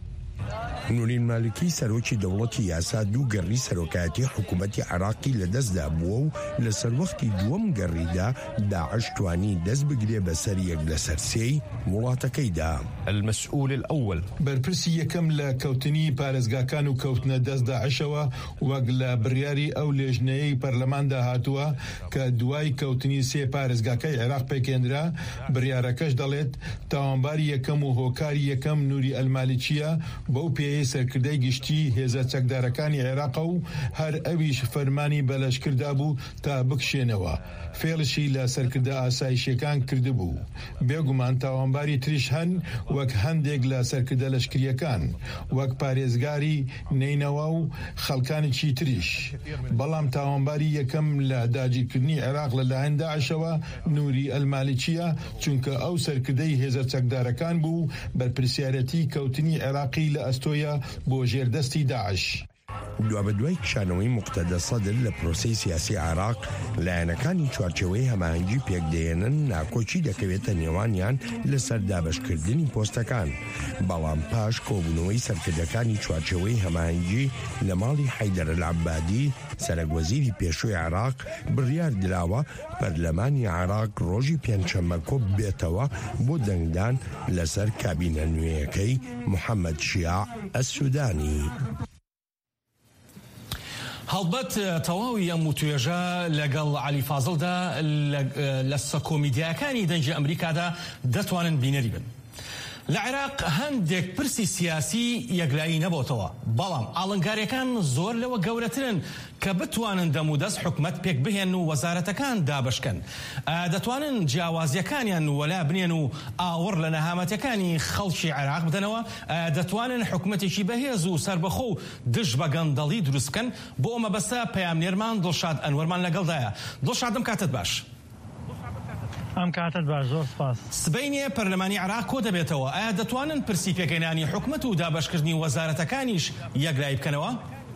نورین مالکی سەرۆکی دەوڵەتی یاسا دوو گەڕی سەرۆکایەتی حکوومەتی عراقی لە دەستدا بووە و لە سەروەختی دووەم گەڕیدا داعش توانی دەست بگرێ بەسەر یەک لە سەرسێی وڵاتەکەیدا. المسؤول الأول بەرپرسی یەکەم لە کەوتنی پارێزگاکان و کەوتنە دەست داعشەوە وەک لە بڕیاری ئەو لێژنەیەی پەرلەماندا هاتووە کە دوای کەوتنی سێ پارێزگاکەی عێراق پێکێنرا. بڕیارەکەش دەڵێت تاوانباری یەکەم و هۆکاری یەکەم نووری ئەلمالیچیە بەو پێی سەرکردەی گشتی هێزە چەکدارەکانی عێراق و هەر ئەویش فەرمانی بەلەشکردا بوو تا بکشێنەوە. فێڵشی لە سەرکردە ئاسایشیەکان کردبوو. بێگومان تاوانباری تریش هەن وەک هەندێک لە سەرکردە لەشکریەکان وەک پارێزگاری نینەوە و خەڵکانێکی تریش. بەڵام تاوانباری یەکەم لە داگیرکردنی عێراق لەلایەن داعشەوە نووری ئەلمالیچیە چونکە ئەو سەرکردەی هێزە چەکدارەکان بوو بەرپرسیارەتی کەوتنی عێراقی لە ئەستۆیە بۆ ژێردەستی داعش. دوا بە دوای کشانەوەی مقتەدە سەدر لە پرۆسەی سیاسی عێراق لایەنەکانی چوارچێوەی هەماهەنگی پێکدێنن ناکۆچی دەکەوێتە نێوانیان لەسەر دابەشکردنی پۆستەکان، بەڵام پاش کۆبوونەوەی سەرکردەکانی چوارچێوەی هەماهەنگی لە ماڵی حەیدەر العەبادی سەرۆکوەزیری پێشووی عێراق بڕیار دراوە پەرلەمانی عێراق ڕۆژی پێنجشەممە کۆب بێتەوە بۆ دەنگدان لەسەر کابینە نوێیەکەی محەممەد شیاع ئەسسودانی. هەڵبەت تەواوی ئەم توێژە لەگەڵ عەلی فازڵدا لە کۆمیدیاکانی دەنگی ئەمریکادا دەتوانن بینەری بن. لە عێراق هەندێک پرسی سیاسی یەکلایی نەبووتەوە، بەڵام ئاڵنگاریەکان زۆر لەوە گەورەترن کە بتوانن دەمودەست حکومەت پێک بهێن و وەزارەتەکان دابشکەن، دەتوانن جیاوازیەکانیان وەلا بنێن و ئاوڕ لە نەهامەتەکانی خەڵکی عێراق بدەنەوە، دەتوانن حکومەتێکی بەهێز و سربەخۆ و دژ بە گەندەڵی دروستکەن. بۆ ئەمە بەسە پەیامنێرمان دڵشاد ئەنوەرمان لەگەڵدایە. دڵشادم کاتت باش. ئەم کاتت باش، زۆر سپاس. سبەینێ پەرلەمانی عێراق کۆ دەبێتەوە، ئایا دەتوانن پرسی پێکەنانی حکومەت و دابەشکردنی وەزارەتەکانیش یەکلایی بکەنەوە؟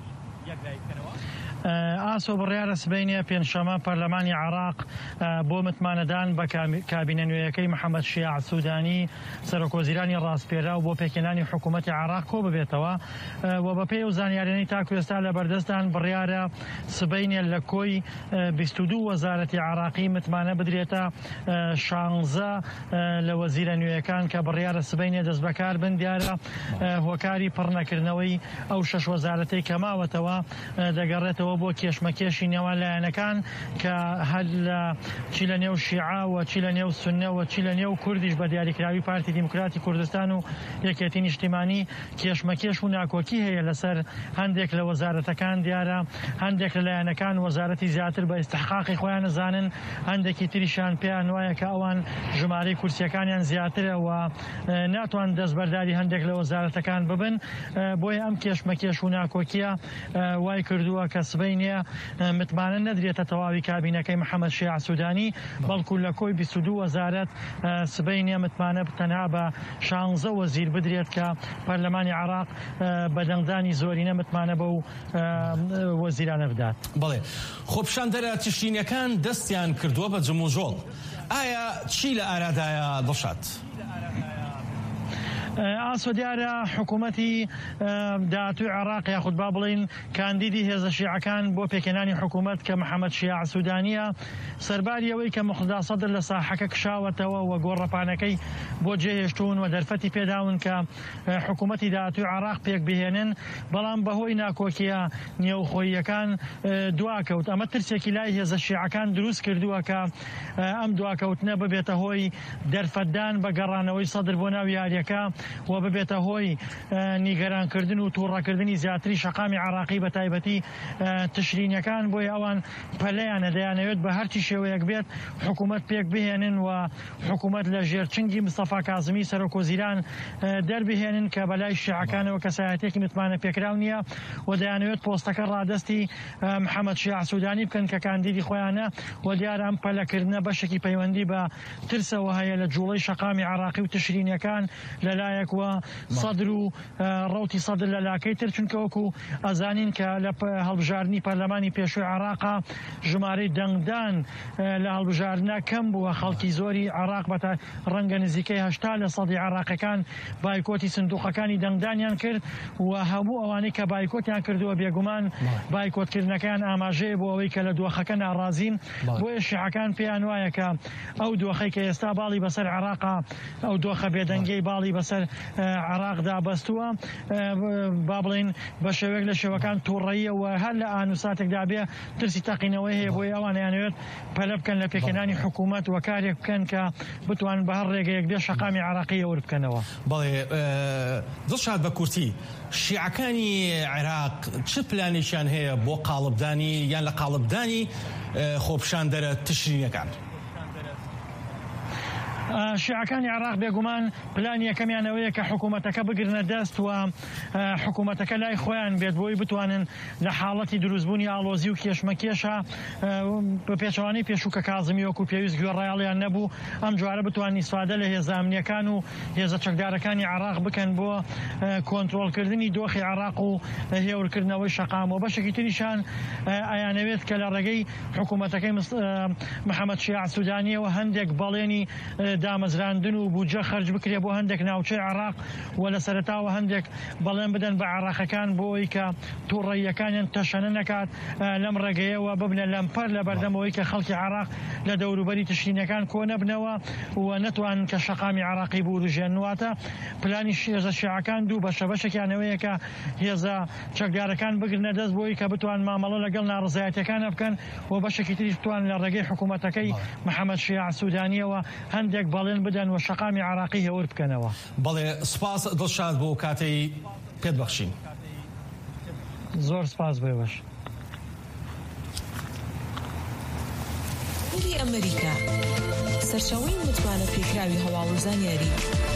ئاسۆ بڕیارە سبەینێ پێنجشەمە پەرلەمانی عێراق بۆ متمانەدان بە کابینە نوێیەکەی محەممەد شیاع سوودانی سەرۆکوەزیرانی ڕاستپێرا و بۆ پێکێنانی حکوومەتی عێراق کۆ ببێتەوە و بە پێی و زانیاریانەی تاکو ئێستا لە بەردەستان بڕیارە سبەینێ لە کۆی 22 وەزارەتی عێراقی متمانە بدرێتە 16 لە وەزیرە نوێیەکان کە بڕیارە سبەینێ دەست بەکار بن، دیارە هۆکاری پڕنەکردنەوەی ئەو 6 وەزارەتەی کە ماوەتەوە دەگەڕێتەوە بۆ کێشمەکێشی نێوان لایەنەکان کە هەر لە چی لە نێو شیعە و چی لە نێو سوننە و چی لە نێو کوردیش بە دیاریکراوی پارتی دیموکراتی کوردستان و یەکێتی نیشتیمانی کێشمەکێش و ناکۆکی هەیە لەسەر هەندێک لە وەزارەتەکان. دیارە هەندێک لە لایەنەکان وەزارەتی زیاتر بە ئیستحقاقی خۆیان نەزانن، هەندێکی تریشان پێیان وایە کە ئەوان ژمارەی کورسیەکانیان زیاترە و ناتوان دەستبەرداری هەندێک لە وەزارەتەکان ببن. بۆیە ئەم کێشمەکێش و ناکۆکیە وای کردووە کە سبەینێ متمانە نەدرێتە تەواوی کابینەکەی محەممەد شیاع سوودانی، بەڵکو لە کۆی 22 وەزارەت سبەینێ متمانە تەنها بە 16 وەزیر بدرێت کە پەرلەمانی عێراق بە دەنگدانی زۆرینە متمانە بەو وەزیرانە بدات. بەڵێ خۆپشاندەرە تشرینەکان دەستیان کردووە بە جموژۆڵ، ئایا چی لە ئارادایە دڵشاد؟ ئاسۆ دیارە حکوومەتی داهاتووی عێراق یاخود با بڵین کاندیدی هێزە شیعەکان بۆ پێکێنانی حکوومەت کە محەممەد شیاع سوودانیە سەرباری ئەوەی کە مقتەدا سەدر لە ساحەکە کشاوەتەوە و گۆڕەپانەکەی بۆ جێهێشتون و دەرفەتی پێداون کە حکوومەتی داهاتووی عێراق پێک بهێنن، بەڵام بەهۆی ناکۆکیە نێوخۆییەکان دواکەوت. ئەمە ترسێکی لای هێزە شیعەکان دروست کردووە کە ئەم دواکەوتنە ببێتە هۆی دەرفەتدان بە گەڕانەوەی سەدر بۆ ناو یاریەکە و ببێتە هۆی نیگەرانکردن و تووڕەکردنی زیاتری شەقامی عێراقی بە تایبەتی تشرینەکان. بۆی ئەوان پەلەیانە دەیانەوێت بە هەرچی شێوەیەک بێت حکوومەت پێک بهێنن و حکوومەت لە ژێرچنگی مستەفا کازمی سەرۆکوەزیران دەربهێنن کە بەلای شیعەکانەوە کەسایەتێکی متمانە پێکراو نییە و دەیانەوێت پۆستەکە ڕادەستی محەممەد شیاع سوودانی بکەن کە کاندیدی خۆیانە و دیارە ئەم پەلەکردنە بەشێکی پەیوەندی بە ترسەوە هەیە لە جوڵەی شەقامی عێراقی و تشرینەکان لەلایەک و سەدر و ڕەوتی سەدر لە لاکەی تر، چونکە وەکو ئەزانین کە لە هەڵبژاردننی پەرلەمانی پێشووی عێراقا ژمارەی دەنگدان لە هەڵبژاردنە کەم بووە، خەڵکی زۆری عێراق بە ڕەنگە نزیکەی 80 لە سەدی عێراقیەکان بایکۆتی سندوقەکانی دەنگدانیان کرد و هەموو ئەوانەی کە بایکۆتیان کردووە بێگومان بایکۆتکردنەکان ئاماژەیە بۆ ئەوەی کە لە دۆخەکە ناڕازین. بۆیە شیعەکان پێیان وایە کە ئەو دۆخەی کە ئێستا باڵی بەسەر عێراقا ئەو دۆخە بێدەنگەی باڵی بەسەر عێراقدا بەستووە با بڵین بە شێوەیەک لە شێوەکان تووڕەییە و هەر لە ئانووساتێکدا بێ ترسی تەقینەوەی هەیە، بۆی ئەوان یانەوێت پەلە بکەن لە پێکێنانی حکوومەت و کارێک بکەن کە بتوان بە هەر ڕێگەیەک بێ شەقامی عێراقی ئەوە بکەنەوە. بەڵێ دڵشاد بە کورتی شیعەکانی عێراق چ پلانێکیان هەیە بۆ قاڵبدانی یان لە قاڵبدانی خۆپشاندەرە تشرینەکان؟ شیعەکانی عێراق بێگومان پلانی یەکەمیانەوەیە کە حکوومەتەکە بگرنە دەست و حکوومەتەکە لای خۆیان بێت بۆی بتوانن لە حاڵەتی دروستبوونی ئاڵۆزی و کێشمەکێشە بە پێچەوانەی پێشووکە کازمی وەکو پێویست گوێڕایاڵیان نەبوو ئەم جوارە بتوانین ئیسفادە لە هێزە ئەمنیەکان و هێزە چەکدارەکانی عێراق بکەن بۆ کۆنتڕۆڵکردنی دۆخی عێراق و هێورکردنەوەی شەقامەوە. بەشێکی تریشان ئەیانەوێت کە لە ڕێگەی حکوومەتەکەی محەممەد شیاع سوودانیەوە هەندێک بەڵێنی دامەزراندن و بودجە خەرج بکرێ بۆ هەندێک ناوچەی عێراق و لە سەرەتاوە هەندێک بەڵێن بدەن بە عێراقەکان بۆی کە تووڕێیەکانیان تەشەنە نەکات لەم ڕێگەیەوە ببنە لەمپەر لە بەردەمەوەی کە خەڵکی عێراق لە دەوروبەری تشرینەکان کۆ نەبنەوە و نەتوانن کە شەقامی عێراقی بوروژێنواتە. پلانی هێزە شیعەکان دوو بەشە بەشێکیانەوەیە کە هێزە چەکدارەکان بگرنە دەست بۆی کە بتوان مامەڵە لەگەڵ ناڕزایەتەکانە بکەن و بەشێکی تریش بتوان لە ڕێگەی حکوومەتەکەی محەممەد شیاع سوودانیەوە هەندێک بەڵێن بدەن و شەقامی عێراقی هێور بکەنەوە. بەڵێ سپاس دڵشاد بۆ کاتەی پێت بەخشین. زۆر سپاس بێوەش. ئەمریکا سەرچاوەی متمانە پێکراوی هەواڵ و زانیاری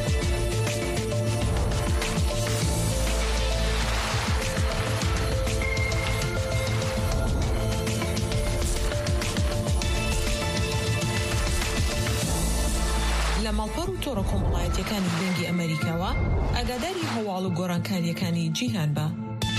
لە ماڵپەڕ و تۆڕە کۆمەڵایەتیەکانی دەنگی ئەمریکاوە ئاگاداری هەواڵ و گۆڕانکاریەکانی جیهان بە.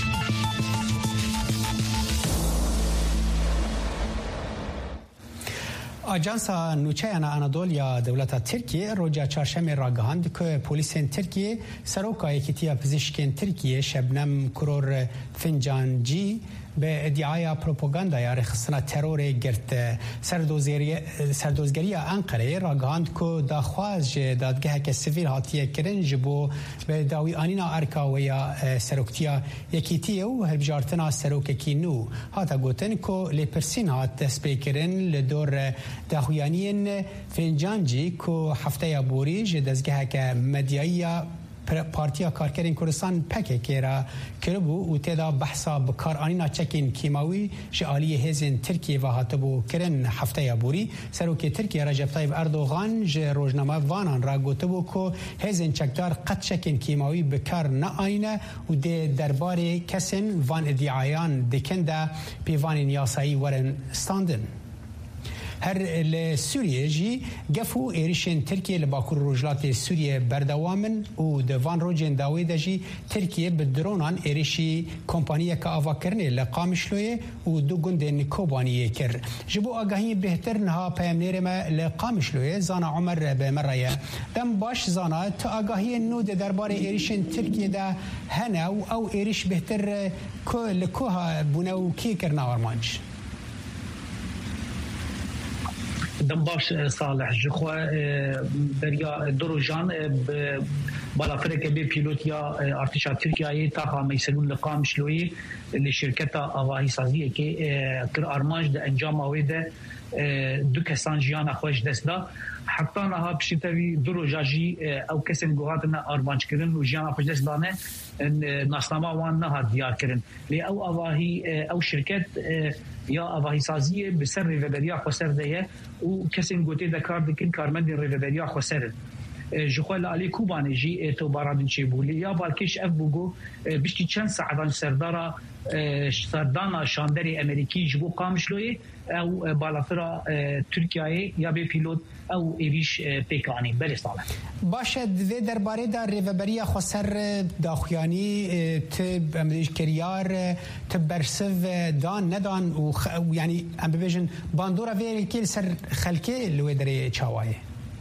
آژانسا نوچەیانە ئەنەدۆلیا دەوڵەتە ترکیە ڕۆژە چارشەمێ ڕاگەهاند کە پۆلیسên Tirkiye سەرۆکا یەکێتیە پزیشکên Tirkiye شەبنەم کرۆر فنجانجی به ادعای پروپاگاندای رخصتنا ترور گرت سردوزگری انقره راگاند کو داخواز دادگاه که سیویل هاتیه کرن جبو به داوی آنینا ارکاویا سروکتیا یکیتیه و هلبجارتنا سروککی نو هاتا گوتن کو لپرسین هات دسپی کرن لدور داخویانین فنجانجی کو هفته بوری جدازگاه که مدیایی پارتیا کارکرین کردستان پکه کرا کربو و تدا بحثا بکارانینا چکین کیماوی شعالی هزین ترکیه و هاتبو کرن هفته بوری سروک ترکیه رجب طیب اردوغان ج روزنامه وانان را گوتبو کو هزین چکدار قد چکین کیماوی بکار نه و ده درباره کسین وان ادعایان دکنده پیوان یاسایی ورن ستاندن هر لسوريا جي قفو إيريشين تركيا لباكور روجلات سوريا بردوامن و دوان روجين داويدا جي تركيا بالدرونان إيريشي كومبانيا كأفا كرني لقامشلوية و دو قندين كوبانية كر جبو آقاهين بهتر نها بيامنيرما لقامشلوية زانا عمر بمريا دم باش زانا تو آقاهين نو ده دربار إيريشين تركيا ده هنا أو إيريش بهتر لكوها بناو كي كرنا ورمانج دمباش صالح جخوا بريا دروجان بالافريقيا بي بيلوتيا ارتشا تركيا تا ميسلون لقام شلوي لشركه اواهي سازيه كي كر ارمانج د انجام ويده دو كسان جيانا خوش دستا حتى نها بشتوي دروجاجي او كسن جوهاتنا ارمانج كرن وجيانا خوش دستانه ناسنامه وان نها ديار كرن لي او اواهي او شركه یا آواهی سازی به سر ریوبریا خسر ده و کسی گوته دکار دکن کارمند ریوبریا خسر جوخال علی کوبانی جی تو بارادن چه بولی یا بالکش اف بوگو بشتی چند ساعتان سردارا سردانا شاندری امریکی جبو قامشلوی او بالاترا ترکیه یا به پیلوت او ایریش پیکانی بله صالح باشه دوی درباره در ریوبریا خسر داخویانی تب امریش کریار تب برسف دان ندان و یعنی ام ببیجن باندورا ویری کل سر خلکه لوی دری چاوایه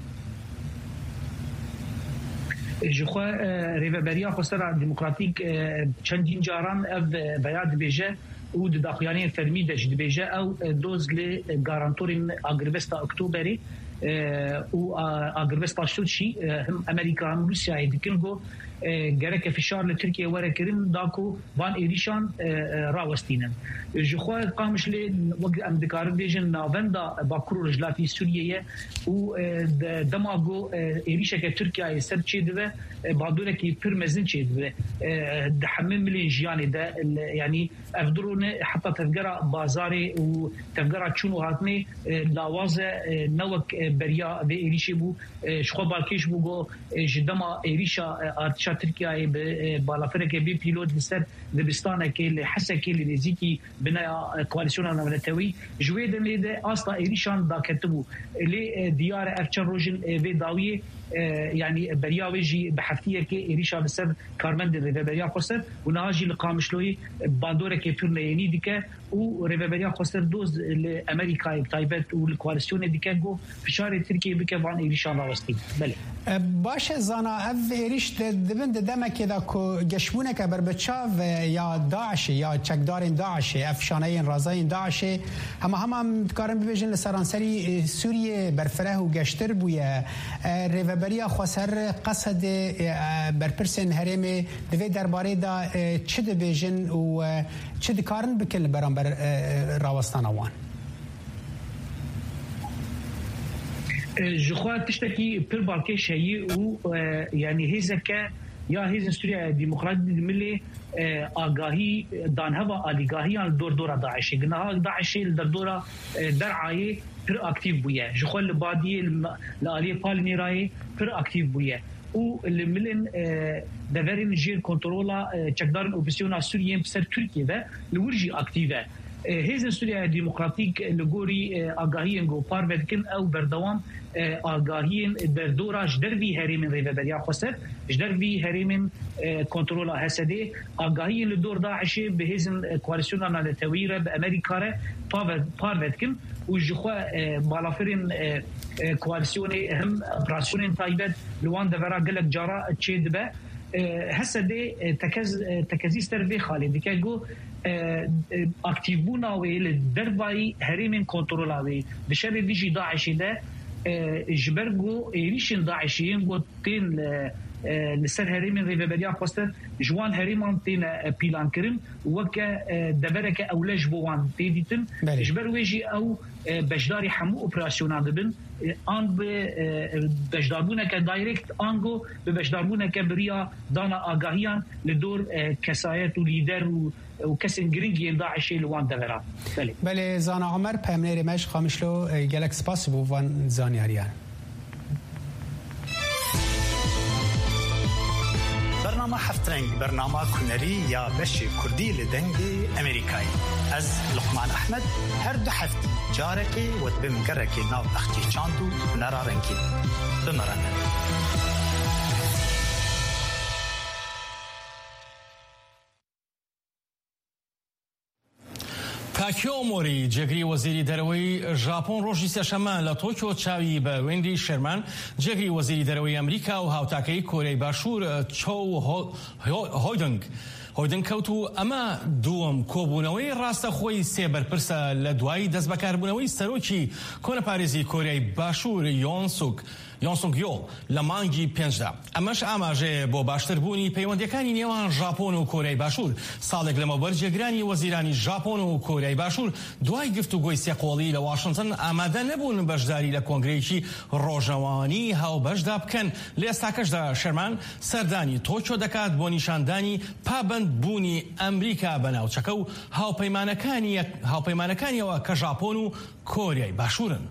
جخوا ریوبریا خسر دموکراتیک چندین جاران اف بیاد بیجه و داخویانی فرمی دش بیجه او دوز لی گارانتورین اگربستا اکتوبری و اگربستا شوشی هم امریکا هم روسیای دکنگو گرک فشار لترکیه وره کرن داکو وان ایریشان راوستینن جخوا قامش لی وقت ام دکار بیجن ناوندا باکرو رجلاتی سوریه و دماغو ایریشه که ترکیه سر چه دوه بعدونه که پر مزن چه دوه دحمه ملین جیانی ده یعنی افدرونه حتی تفگره بازاری و تفگره چونو هاتنی لاوازه نوک بریا به ایریشی بو شخو بالکش بو گو جدما ایریشا ارتشا ترکیه به بالافره که بی پیلوت لسر دبستانه که لحسه که لنزیکی بنا کواليسيون نوتوي جويد ليده اصلا ايريشان دا كتبو لي ديار افشن روجن في داويه يعني برياويجي بحفتيه كي ايريشا بسبب كارمند ريفيبريا خسر وناجي لقامشلوي باندوره كي تورنيني ديكه و ريفيبريا خسر دوز لامريكا تايبت والكواليسيون ديكه جو في شهر تركيا بكفان ايريشا راستي بله باشه زانا اف ايريش دبند دمك اذا جشبونك بربتشاف يا داعش يا تشكدارين داعش افشانين رازين داعش هم كارن بيجن لسرانسري سوريا برفره وجشتر بويا ريفبريا خسر قصد برپرسن هرم دوی درباره دا چه بيجن و چه کارن بكل برانبر راوستان وان جخوا تشتكي بير بالكي شيء و يعني هيزك يا هيز سوريا ديمقراطي الملي آگاهی دانهوا آلیگاهیان دور داعشی گناه داعشی دور درعای پر اکتیو بویه جخول بادی لالی پالنیرای پر اکتیو بویه او الملن دورین جیر کنترولا چکدارن اوپسیونا سوریه بسر ترکیه و لورجی اکتیوه هیز سوریا ديمقراطيك لغوري آگاهی گو پاروردکن او بردوام آگاهی بردورا جدروی هرمن ريفبريا خسر جدروی هرمن کنترولا حسده آگاهی لدور داعش به هیزن کواليسيون ناتويره بامريكا ره پاروردکن و جخوا بالافرين کواليسيون هم اپراسيون تايبت لوان دورا گلک جارا چید به حسده تکزیستر به خالد که گو اکتیو بونا و لدربای هرمن کنترولا و بشر دیجی داعشی ده جبرگو ایریشن داعشیین گو تین لسر هرمن ریوبریا خواستر جوان هرمان تین پیلان کرن وکه دبرک اولش بوان تیدیتن جبرویجی او بجداری حمو اپراسیونال بن آن به بجداربونه که دایرکت آنگو به بجداربونه که بریا دانا آگاهیان لدور کسایت و لیدر و کسین گرینگی داعشی لوان دورا بله زانا عمر پامنیر مش خامشلو گلک سپاس بو وان زانیاریان برنامه هفترنگ برنامه کنری یا بشی کردی لدنگی امریکایی از لقمان احمد هر دو هفته جارکی و بمگرکی ناو اختی چاندو نرارنگی بمرنه تاکیو موری جگری وزیری دروی ژاپن روزی سهشنبه ل توکیو چاوی به وندی شرمان جگری وزیری دروی امریکا و هاوتاکی کره باشور چو هۆیدن کەوتو ئەمە دووەم کۆبوونەوەی ڕاستەخۆی سێبەر پرسە لە دوای دەست بەکاربوونەوەی سەرۆکی کۆنەپارێزی کۆریای باشوور یۆنسونگ یۆڵ لە مانگی پێنجدا ئەمەش ئاماژەیە بۆ باشتربوونی پەیوەندیەکانی نێوان ژاپۆن و کۆریای باشوور ساڵێک لەمەوبەر جێگرانی وەزیرانی ژاپۆن و کۆریای باشوور دوای گفتوگۆی سێقۆڵی لە واشنگتن ئامادە نەبوون بەشداری لە کۆنگرەیەکی ڕۆژەوانی هاوبەشدا بکەن لە ئێستاکەشدا شەرمان سەردانی تۆکیۆ دەکات بۆ نیشاندانی پابەندبوونی ئەمریکا بە ناوچەکە و هاوپەیمانەکانیەوە کە ژاپۆن و کۆریای باشوورن.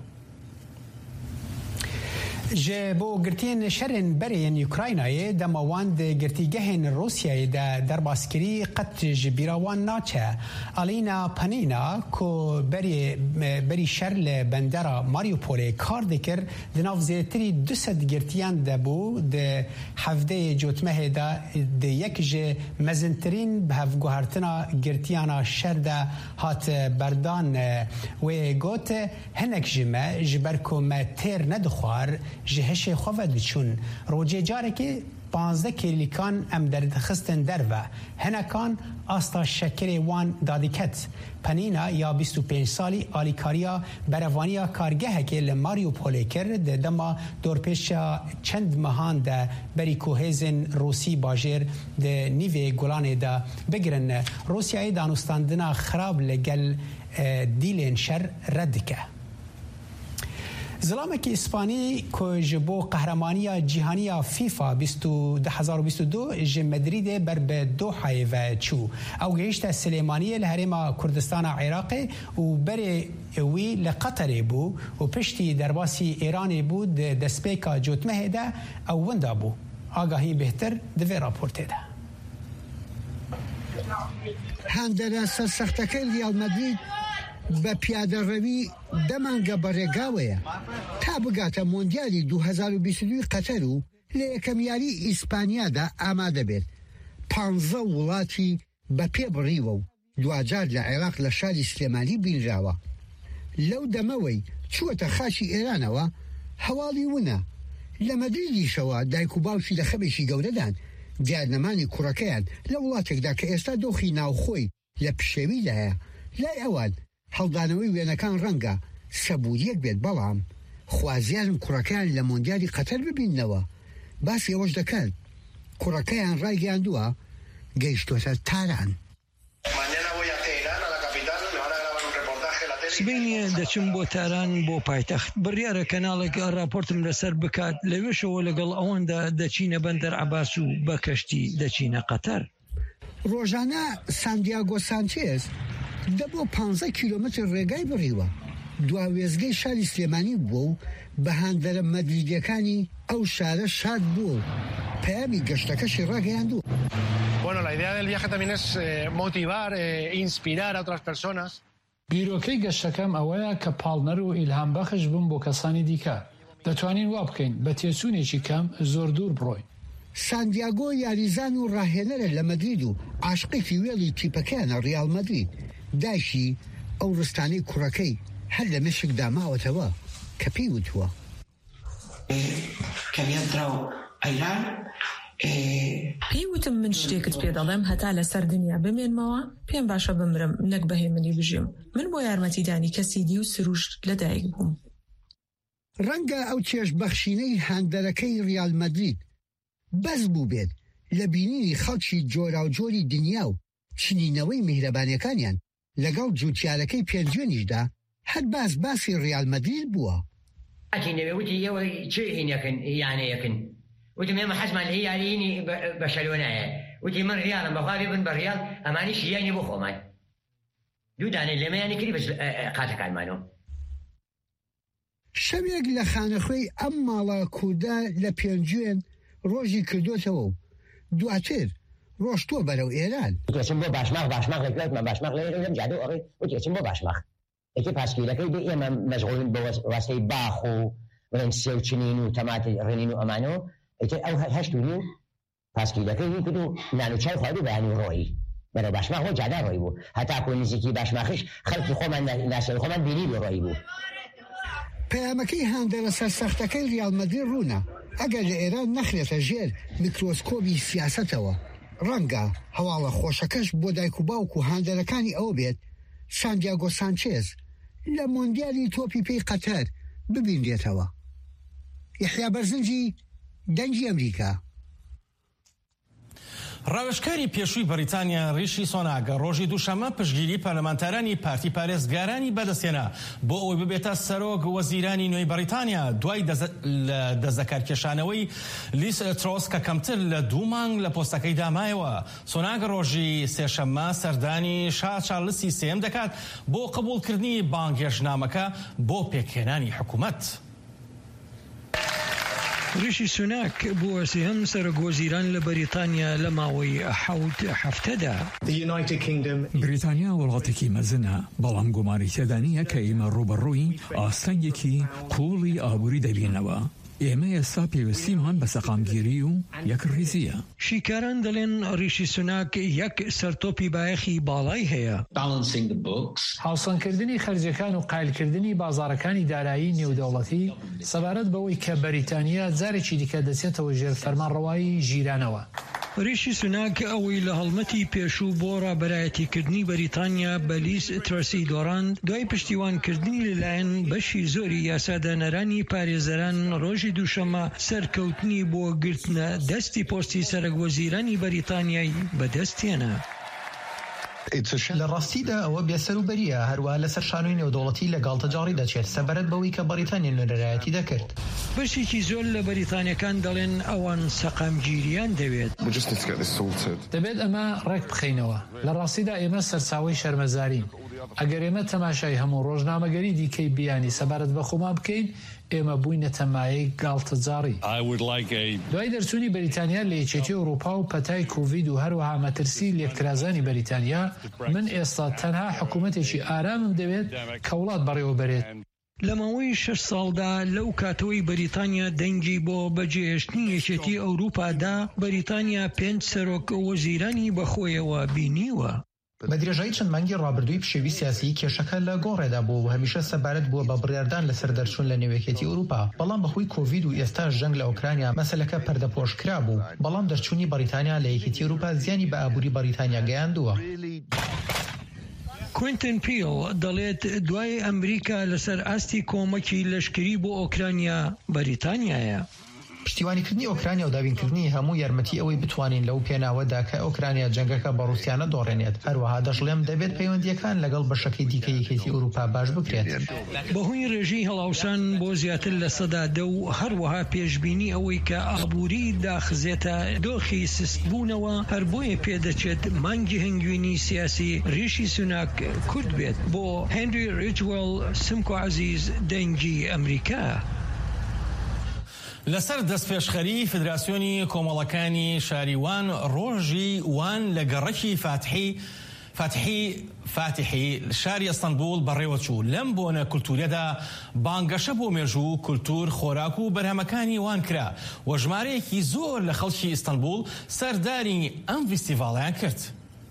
جبو گرتین شرن برین اوکراینای دماوند گرتیگهن روسیای در باسکری قط جبیروان ناچه الینا پنینا کو بری شرل بندر ماریوپول کار دکر دناف زیتری 200 گرتیان دبو ده هفته جوتمه ده یک ج مزنترین به هفگوهرتنا گرتیانا شرده هات بردان و گوت هنک جمه جبرکو ما تیر ندخوار جهش خوفد چون روجه جاره که 15 کلیکان ام در دخستن در و هنکان آستا شکر وان دادیکت پنینا یا 25 سالی آلیکاریا بروانیا کارگه که لماریو پولی کرد دما دورپیشا چند مهان ده بری کوهزن روسی باجر ده نیوی گولانه ده بگرن روسیای دانستاندنا خراب لگل دیلین شر ردکه زلامێکی ئیسپانی کۆ ji بۆ قەهرەمانیە جیهانیە فیفا 2022 ji مدریدê ber bi Dohayê ve çû. Ew gehîşte Silêmaniyê li herêma Kurdistana Iraqê û berê wî li Qeterê bû û piştî derbasî Îranê bû di destpêka cotmehê de ew winda bû. Agahî bêhtir di vê raportê de. هەندێرە سەرسەختەکەی ریال مەدرید بە پیادەڕەوی دەمانگە بەڕێگاوەیە تا بگاتە مۆندیالی 2022 قەتەر و لە یەکەم یاری ئیسپانیادا ئامادە بێت. 15 وڵاتی بە پێ بڕیوە و دوجار لە عێراق لە شاری سلێمانی بینراوە. لەو دەمەوەی چووەتە خاچی ئێرانەوە هەواڵی ونە. لە مەدریدیشەوە دایک و باوکی لە خەبێکی گەورەدان دیارنەمانی کوڕەکەیان لە وڵاتێکدا کە ئێستا دۆخی ناوخۆی لە پشێویدایە. لای ئەوان هەڵدانەوەی وێنەکان ڕەنگە سەبووریەک بێت، بەڵام خوازیارن کوڕەکەیان لە مۆندیالی قەتەر ببیننەوە. باسی ئەوەش دەکەن کوڕەکەیان ڕایگەاندووە گەیشتۆتە تاران. سبینیە دەچم بۆ تاران بۆ پایتەخت بڕیارە کەناڵێک راپۆرتم لەسەر بکات لەوێشەوە لەگەڵ ئەوەندا دەچینە بەندەر عەباس و بە کەشتی دەچینە قەتەر. ڕۆژانە ساندیاگۆ سانچێز دەبۆ 15 کیلۆمەتر ڕێگای بڕیوە. دوا وێزگەی شاری سلێمانی بووە و بە هاندەرە مەدریدیەکانی ئەو شارە شاد بووە و پەیامی گەشتەکەشی ڕاگەیاندووە. Bueno, la idea del viaje también es motivar, inspirar a otras personas. بیرۆکەی گەشتەکەم ئەوەیە کە پاڵنەر و ئیلهام بەخش بووم بۆ کەسانی دیکە. دەتوانین وا بکەین بە تێچوونێکی کەم زۆر دوور بڕۆین. ساندیاگۆ یاریزان و ڕاهێنەرە لە مەدرید و عاشقێکی وێڵی تیپەکەیانە ڕیال مەدرید. داشی ئەو ڕستانەی کوڕەکەی هەر لە مشکدا ماوەتەوە کە پێی وتووە. پێی وتم من شتێکت پێ دەڵێم هەتا لەسەر دنیا بمێنمەوە پێم باشە بمرم نەک بەهێ منی بژیم. من بۆ یارمەتیدانی کەسی دی و سروش لەدایک بووم. ڕەنگە ئەو چێژبەخشینەی هاندەرەکەی ریال مەدرید بەس بوو بێت لە بینینی خەڵکی جۆرا و جۆری دنیا و چنینەوەی میهرەبانیەکانیان لەگەڵ جوتیارەکەی پێنجوێنیشدا هەر باسی ریال مەدرید بووە. ئەتینەوێ ئێوە چێ هینەکەن یانەیەکن وتی مێمە حەزمان لە یارینی بەشەلۆنایە وتی من ریالم بەخوابێ بن بە ریال ئەمانیش یانی بۆ خۆمان دوو دانێ لێمەیانی کردی بەس قاتەکانمانەوە. شەوێک لە خانەخوێی ئەم ماڵە کووردا لە پێنجوێن ڕۆژی کردوتەوە و دواتر ڕۆشتووە بەرەو ئێران. وتێچم بۆ باشماغ لەکوێتمە باشماغ لەم جادە ئەڕێ وتێچم بۆ باشماغ ئەکی پاسکیلەکەی بێ ئێمە مەشغوڵین بە وەستەی باخ و ڕێن سێوچنین و تەماتی ڕێنین و ئەمانەوە ئەو هەشتوری و پاسکیلەکەی کرد و نانوچای خواردی بەیانی ڕۆیی بەرەو باشماغ بۆ جادا ڕۆی بوو هەتاکو نزیکی باشماخیش خەڵکی خۆمان ناسەوی خۆمان بینی بۆ ڕۆی بوو. پەیامەکەی هاندەرە سەرسەختەکەی ریال مەدرید ڕوونە ئەگەر لە ئێران نەخرێتە ژێر میکرۆسکۆبی سیاسەتەوە. ڕەنگە هەواڵە خۆشەکەش بۆ دایک و باوک و هاندەرەکانی ئەوە بێت ساندیاگۆ سانچێز لە مۆندیالی تۆپی پێی قەتەر ببینرێتەوە. یحیا بەرزنجی دەنگی ئەمریکا. ڕاوێژکاری پێشووی بەریتانیا ریشی سۆناک ڕۆژی دووشەمە پشتگیری پەرلەمانتارانی پارتی پارێزگارانی بەدەستێنا بۆ ئەوەی ببێتە سەرۆک وەزیرانی نوێی بەریتانیا دوای دەستەکارکێشانەوەی لیز ترۆس کە کەمتر لە 2 مانگ لە پۆستەکەی دامایەوە. سۆناک ڕۆژی سێشەممە سەردانی شا چارلزی سێم دەکات بۆ قبولکردنی بانگێژنامەکە بۆ پێکهێنانی حکوومەت. ریشی سوناک بووە سێهەم سەرۆکوەزیران لە بەریتانیا لە ماوەی 7 هەفتەدا. بریتانیا وڵاتێکی مەزنە بەڵام گوماری تێدا نییە کە ئێمە ڕوبەڕووی ئاستەنگێکی کوڵی ئابووری دەبینەوە. ئێمە ئێستا پێویستیمان بە سەقامگیری و یەک ڕیزیە. شیکاران دەڵێن ریشی سوناک یەک سەرتۆپی بایەخی باڵای هەیە. هاوسەنگکردنی خەرجەکان و قایلکردنی بازارەکانی دارایی نێودەوڵەتی سەبارەت بەوەی کە بەریتانیا جارێکی دیکە دەچێتەوە ژێر فەرمانڕەوایی ژیرانەوە. ریشی سوناک ئەوەی لە هەڵمەتی پێشوو بۆ ڕابەرایەتیکردنی بەریتانیا بە لیز ترۆسی دۆڕاند دوای پشتیوانکردنی لەلایەن بەشی زۆری یاسادانەرانی پارێزەران ڕۆژی دووشەمە سەرکەوتنی بۆ گرتنە دەستی پۆستی سەرۆکوەزیرانی بەریتانیای بەدەستێنا. لە ڕاستیدا ئەوە بێسەروبەریە هەروە لەسەر شانۆی نێودەوڵەتی لەگەڵ تەجاڕی دەچێت سەبارەت بەوەی کە بەریتانیا نوێنەرایەتی دەکرد. بەشێکی زۆر لە بەریتانیەکان دەڵێن ئەوان سەقامگیریان دەوێت. دەبێت ئەمە ڕێک بخەینەوە. لە ڕاستیدا ئێمە سەرچاوەی شەرمەزارین. ئەگەر ئێمە تەماشای هەموو ڕۆژنامەگەری دیکەی بیانی سەبارەت بە خۆمان بکەین ئێمە بووینە تەمایەی گاڵتەجاڕی. دوای دەرچوونی بەریتانیا لە یەکێتی ئەوروپا و پەتای کوڤید و هەروەها مەترسی لێکترازانی بەریتانیا من ئێستا تەنها حکوومەتێکی ئارامم دەوێت کە وڵات بەڕێوە بەرێت. لە ماوەی 6 ساڵدا لەو کاتەوەی بەریتانیا دەنگی بۆ بەجێهێشتنی یەکێتی ئەوروپادا بەریتانیا 5 سەرۆک وەزیرانی بەخۆیەوە بینیوە. بە درێژایی چەند مانگی ڕابردووی پشێوی سیاسی کێشەکە لە گۆڕێدا بوو و هەمیشە سەبارەت بووە بە بڕیاردان لەسەر دەرچوون لە نێوەیەکێتی ئەوروپا. بەڵام بەخۆی کۆڤید و ئێستا ژەنگ لە ئوکرانیا مەسەلەکە پەردەپۆشکرا بوو. بەڵام دەرچوونی بەریتانیا لە یەکێتی ئەوروپا زیانی بە ئابووری بەریتانیا گەیاندووە. کوینتن پیل دەڵێت دوای ئەمریکا لەسەر ئاستی کۆمەکی لەشکری بۆ ئۆکرانیا بەریتانیایە. پشتیوانیکردنی ئۆکرانیا و دابینکردنی هەموو یارمەتی ئەوەی بتوانین لەو پێناوەدا کە ئۆکرانیا جەنگەکە بە رووسیانە دۆڕێنێت. هەروەها دەژڵێم دەبێت پەیوەندیەکان لەگەڵ بەشەکەی دیکە یەکێتی ئەوروپا باش بکرێت. بەهۆی ڕێژەی هەڵاوسان بۆ زیاتر لە سەدا 10 و هەروەها پێشبینی ئەوەی کە ئابووری داخزێتە دۆخی سستبوونەوە هەر بۆیە پێدەچێت مانگی هەنگوینی سیاسی ریشی سوناک کورد بێت. بۆ هێنری ریجوەل سمکۆ عەزیز دەنگی ئەمریکا. لەسەر دەستپێشخەری فدراسیۆنی کۆمەڵەکانی شاریوان ڕۆژی وان لە گەڕەکی فاتحی شاری ئەستەنبول بەڕێوەچوو. لەم بۆنە کولتورەدا بانگەشە بۆ مێژوو کولتور خۆراک و بەرهەمەکانی وان کرا و ژمارەیەکی زۆر لە خەڵکی ئەستەنبول سەرداری ئەم فیستیڤاڵیان کرد.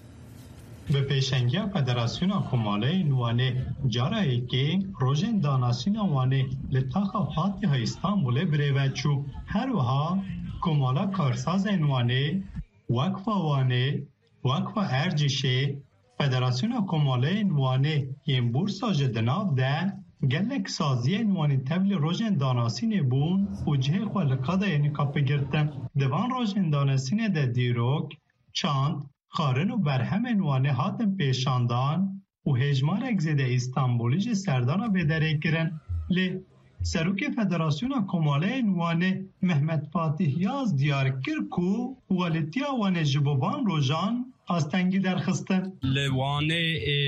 به پیشنگی فدراسیون کماله نوانه جارایی که روژن داناسیون وانه لطاقه فاتحه استانبول بریوچو هر وها کماله کارساز نوانه وقف وانه وقف ارجشه فدراسیون کماله نوانه این بورسا جدناب ده گلک سازی نوانی تبل روژن داناسین بون و جه خالقاده یعنی کپی گرتن دوان روژن داناسین ده دیروک چاند خارن و برهم نوانه هاتن پیشاندان و هجمارک زده استانبولیج سردانا بدره کرن لی سروک فدراسیون کماله نوانه محمد فاتح یاز دیار کرکو والتیا وانه جبوبان روژان آستنگی درخستن لوانه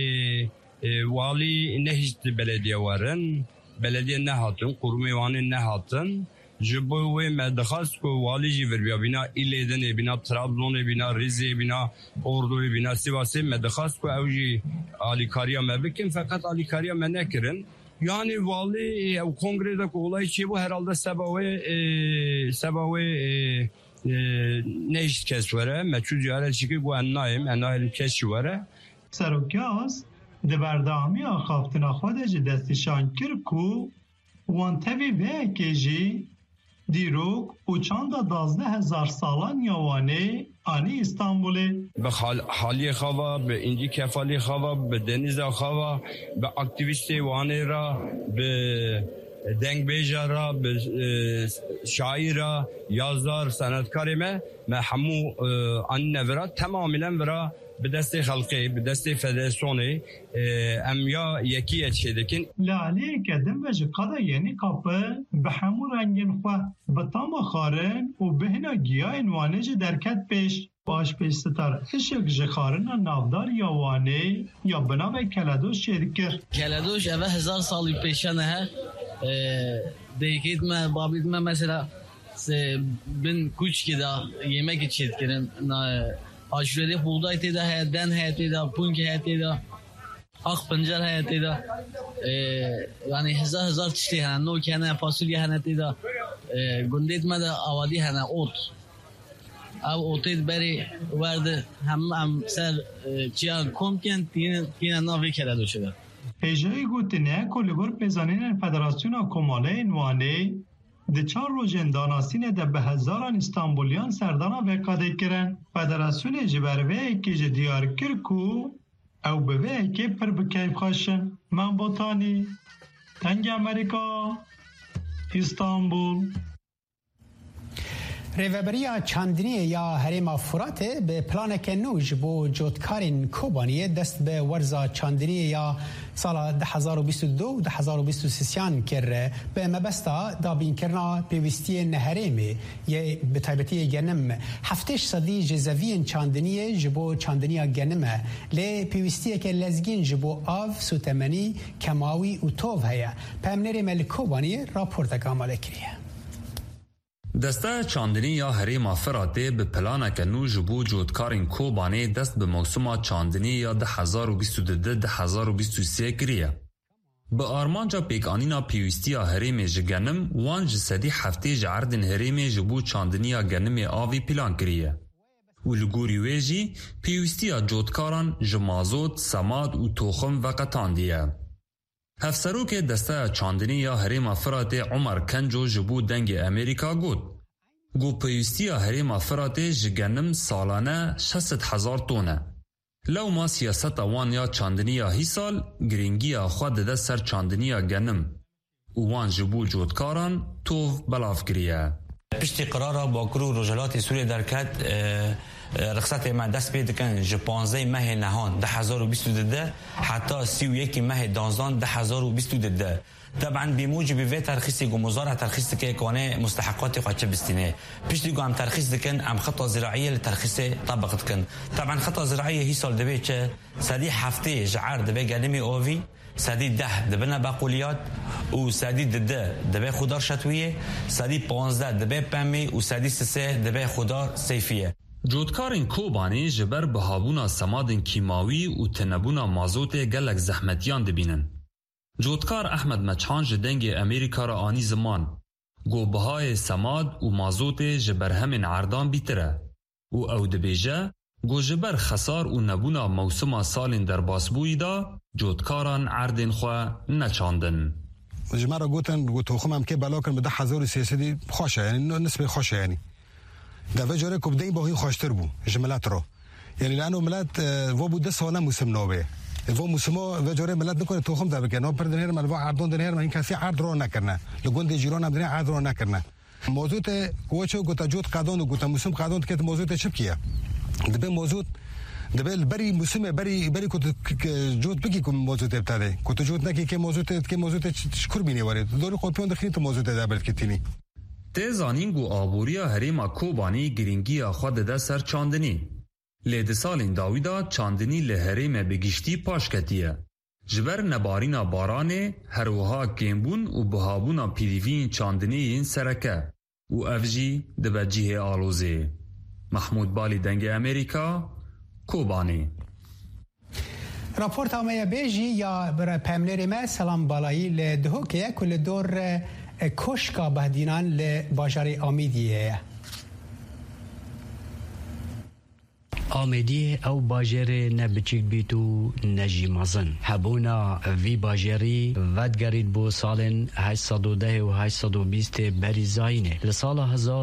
والی نهیشت بلدیه وارن بلدیه نهاتن قرمی وانه نهاتن جبوه مدخواست که والی جی ور بیا ایلیدن بینا ترابزون بینا ریزی بینا اردو بینا سیواسی مدخواست که اوجی آلیکاریا مبکن فقط آلیکاریا منکرن yani vali o kongredeki olay ki bu herhalde sebebi ne iş kesvere meçhul cihare çıkı bu ennayim kesvere سروکیاس ده بردامی آخافتنا خودش دستشان کر کو وان تاوی به کجی دیروک و چند 12,000 سالان یوانه آنی استانبوله به حالی خوا به اینجی کفالی خوا به دنیز خوا به اکتیویستی وانه را به دنگ بیجا را به شاعر را یازدار سندکاری ما همو آن نورا تمامیلا ورا به دست خلقی به دست فدراسیونی ام یا یکی اتشدکن لالی کدم و جقدا یعنی کاپه به همو رنگین خوا به تام خارن و بهنا گیاه وانه جه درکت پیش باش پیش ستار اشک جخارن نافدار یا وانه یا بنام کلادوش شرکر کلادوش اوه 1000 سالی پیشانه ها دیکیت ما بابید ما مثلا بن کوچ که دا yemek içit kirin aşurede buğday teda hayatdan hayatda punk hayatda ak pancar hayatda yani hezar tişli hana no kana fasulye hayatda gundet ma da avadi hana ot av otet beri vardı hem ser çiyan komken tine navi kela doşuyor. Pejai gutine kolibor pezanin federasyona komale inwane de çar rojen danasine de be hezaran İstanbulyan serdana ve kadekiren federasyona jiberve ki diyar kirku ev beve ki per bikayf khaşın man botani Tangi Amerika İstanbul. ریوبریا چاندنی یا هریم فرات به پلان کنوج بو جوتکارین کوبانی دست به ورزا چاندنی یا سال 2022 و 2023 کر به مبستا دابین کرنا پیوستی نهریمی یه به تایبتی گنم هفتش صدی جزوین چاندنی جبو چاندنی گنمه لی پیوستی که لزگین جبو آو سوتمنی کماوی و توف هیا پامنری ملکوبانی راپورت کامل کریه. دسته چاندنی یا هریم فراته به پلانک نو جبو جودکارین کوبانه دست به موسم چاندنی یا 2022-2023 گریه. به آرمانجا پیکانینا پیوستی هریم جگنم وانج سدی هفته جعردن هریم جبو چاندنی یا گنم آوی پلان گریه. و لگوری ویجی پیوستی جودکاران جمازوت، سماد و توخم و قطان دیه. هفسروک دسته چاندنی یا هریم فراته عمر کنجو جبو دنگ امریکا گو پیوستی هریم فراته جگنم سالانه 600,000 تونه. لو ما سیاست وان یا چاندنی یا هی سال گرینگی خود ده سر چاندنی یا گنم وان جبو جودکاران توف بلاف گریه. پشتی قرار باکرو رجالات سوریه درکت رخصت من دست بید کن 15 ماه نهان 2022 حتی 31 ماه دانزدان 2022 طبعا بموجب وی ترخیصی گو مزارع ترخیص که کنه مستحقات قاچه بستینه پیشتی گو هم ترخیص دکن هم خطا زراعیه لترخیص طبقت کن طبعا خطا زراعیه هی سال دبی چه سدی هفته جعر دبی گلمی اووی سدی 10 دبنا باقولیات و سدی دبی خودار شتویه سدی 15 دبی پمی و سدی 3 دبی خودار سیفیه. جودکارین کوبانی جبر بهابونا سمادن کیماوی و تنبونا مازوت گلک زحمتیان دبینن. جودکار احمد مچان جدنگ امریکا را آنی زمان گو بهای سماد و مازوت جبر همین عردان بیتره و او دبیجه گو جبر خسار و نبونا موسم سالین در باسبوی دا جودکاران عردن خواه نچاندن. جمعه گوتن گو توخم هم که بلا کن به 10,300 خوشه یعنی نسبه خوشه یعنی در وجه کبدهی با هی خوشتر بو جملت رو یعنی لانو ملت و بود 10 ساله موسم نوبه و موسم وجه ملت نکنه توخم در بکنه پر دنیر ملوا عردون دنیر من این کسی عرض رو نکنه لگوند جیران هم دنیر عرض رو نکنه موضوع کوچو گوتا جود قادون و گوتا موسم قادون که موضوع چپ کیه دبه موضوع دبه بری موسم بری کت جود بگی که موضوع ابتدایی کت جود نکی که موضوع شکر بینی وارد دوری خودپیون دخلی تو موضوع دبل کتینی تیزانینگو آبوریا هریما کوبانی گرینگی خود ده سر چاندنی. لید سالین داویدا چاندنی لهریم بگیشتی پاشکتیه. جبر نبارینا بارانه هروها کمبون و بهابونا پیریوین چاندنی این سرکه و افجی دبجیه آلوزه. محمود بالی دنگ امریکا کوبانی. راپورت آمه بیجی یا برای پمنری ما سلام بالایی لدهو که کل دور کشکا بهدینان لباجاری آمیدیه آمدی او باجر نبچیک بیتو نجی مازن هبونا وی باجری ودگرید بو سالن 810 و 820 بری زاینه لسال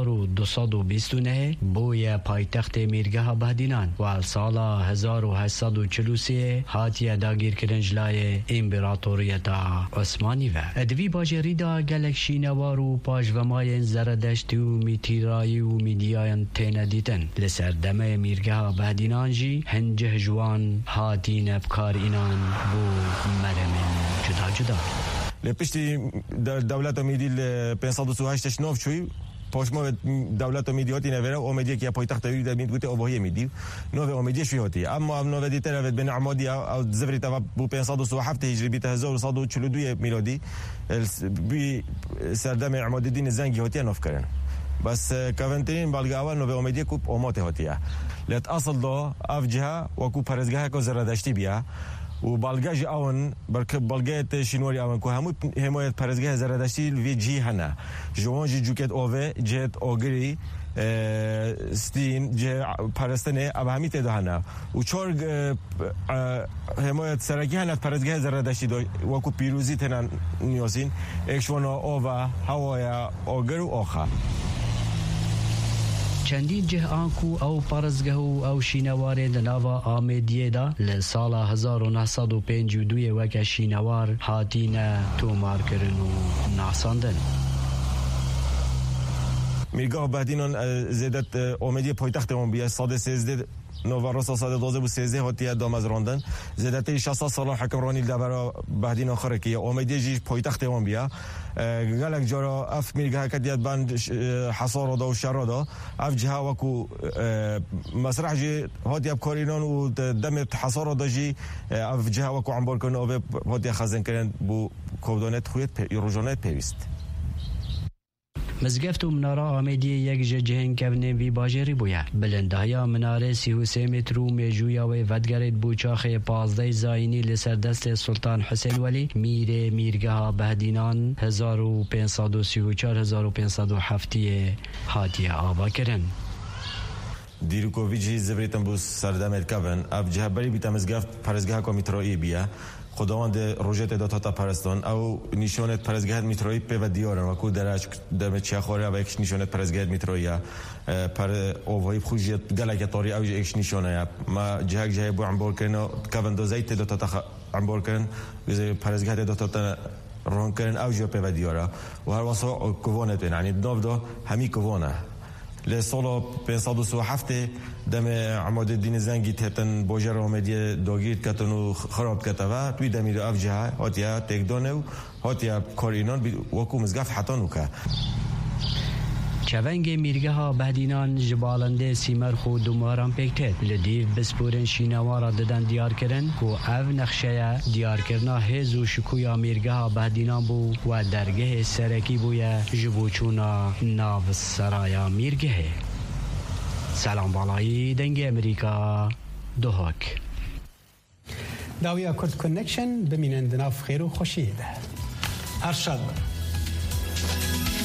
1229 بوی پایتخت میرگه بهدینان و سال 1843 هاتیه داگیر کرنجلای امپراتوریت عثمانی و ادوی باجری دا گلکشی نوارو پاش و ماین زردشتی و میتیرایی و میدیاین تینه دیتن لسر دمه میرگه بعدینان جی هنجه جوان هاتین بکار اینان بو مرمن جدا لپشتی دولت امیدی ل 538 نوف چوی پاشما دولت امیدی هاتی نوره امیدی که پایتخت وی در میاد گوته آبایی امیدی نوف امیدی شوی هاتی اما نوف دی طرف بین عمادی او زفری تبع بو 507 هجری بیت 1142 میلادی بی سردم عمادی دین زنگی هاتی نوف کردن بس كافنتين بالقاوة نو بأميدية كوب أماتي هاتيا لات أصل ده أفجها وكوب برزجها كوزردشتي بيا وبالقاج أون بركب بالقاية شنوري أون كو هموية برزجها زردشتي في جي هنا جوان جي جوكت أوفي جيت أوغري ستین جه پرستنه اب همی تده هنه و چور همایت سرکی هنت پرزگه زردشتی دو وکو پیروزی تنن نیاسین اکشوانا آوه هوایا آگر و آخه چندین جه آنکو او پرزگه او شینواره دناوا آمدیه دا لسال 1952 وکه شینوار هاتین تومار کرن و ناساندن میرگاه بهدینان زیادت اومدی پایتخت اون بیا ساده 13 نوروز ساده 12 و 13 هاتی دام از راندن زیادت 60 سال حکمرانی دبر بهدین آخر که اومدی جی پایتخت اون بیا گلک جارا اف میرگاه کدیت بند حصار دا و شر دا اف جها وکو مسرح جی هاتی اب کارینان و دم حصار دا جی اف جها وکو عنبر کن او هاتی خزن کردن بو کودانت خویت روزانه پیوست مزگفت و مناره آمدی یک جهن کبنه وی باجری بویا بلندهایا مناره 33 متر و میجویا و ودگرید بوچاخ 15 زاینی لسر دست سلطان حسین ولی میره میرگاه بهدینان 1534 1507 هاتیه آبا کرن دیروکوویچی زبریتن بو سردمت کبن اب جه بری بیتم مزگفت پرزگاه کو میتروئی بیا خداوند روجت داتا پرستان او نشانت پرزگاه میتروئی به دیارن و کو درش دم چخوره و یک نشانت پرزگاه میتروئی پر اووی خوجیت گلک طاری او یک نشانه ما جه بو عمبور کنه کبن دو زیت داتا عمبور کن پرزگاه داتا رون کن او جو به دیاره و هر واسه کوونت یعنی ناف دو همی کوونه لسال 507 دم عماد الدین زنگی تهتن باجر آمدی داگیر کتن و خراب کتوا توی دمیر افجه هاتیا تکدانه و هاتیا کارینان وکو مزگف حتانو که چونگ میرگه ها بهدینان جبالنده سیمر خود دوماران پکتید لدیو بسپورن شینوارا ددن دیار کرن و او نقشه دیار کرنا هز و شکویا میرگه ها بهدینان بو و درگه سرکی بویا جبوچونا ناو سرایا میرگه سلام بالایی دنگ امریکا دوهاک داویا کرد کنکشن بمینند ناف خیر و خوشید ارشاد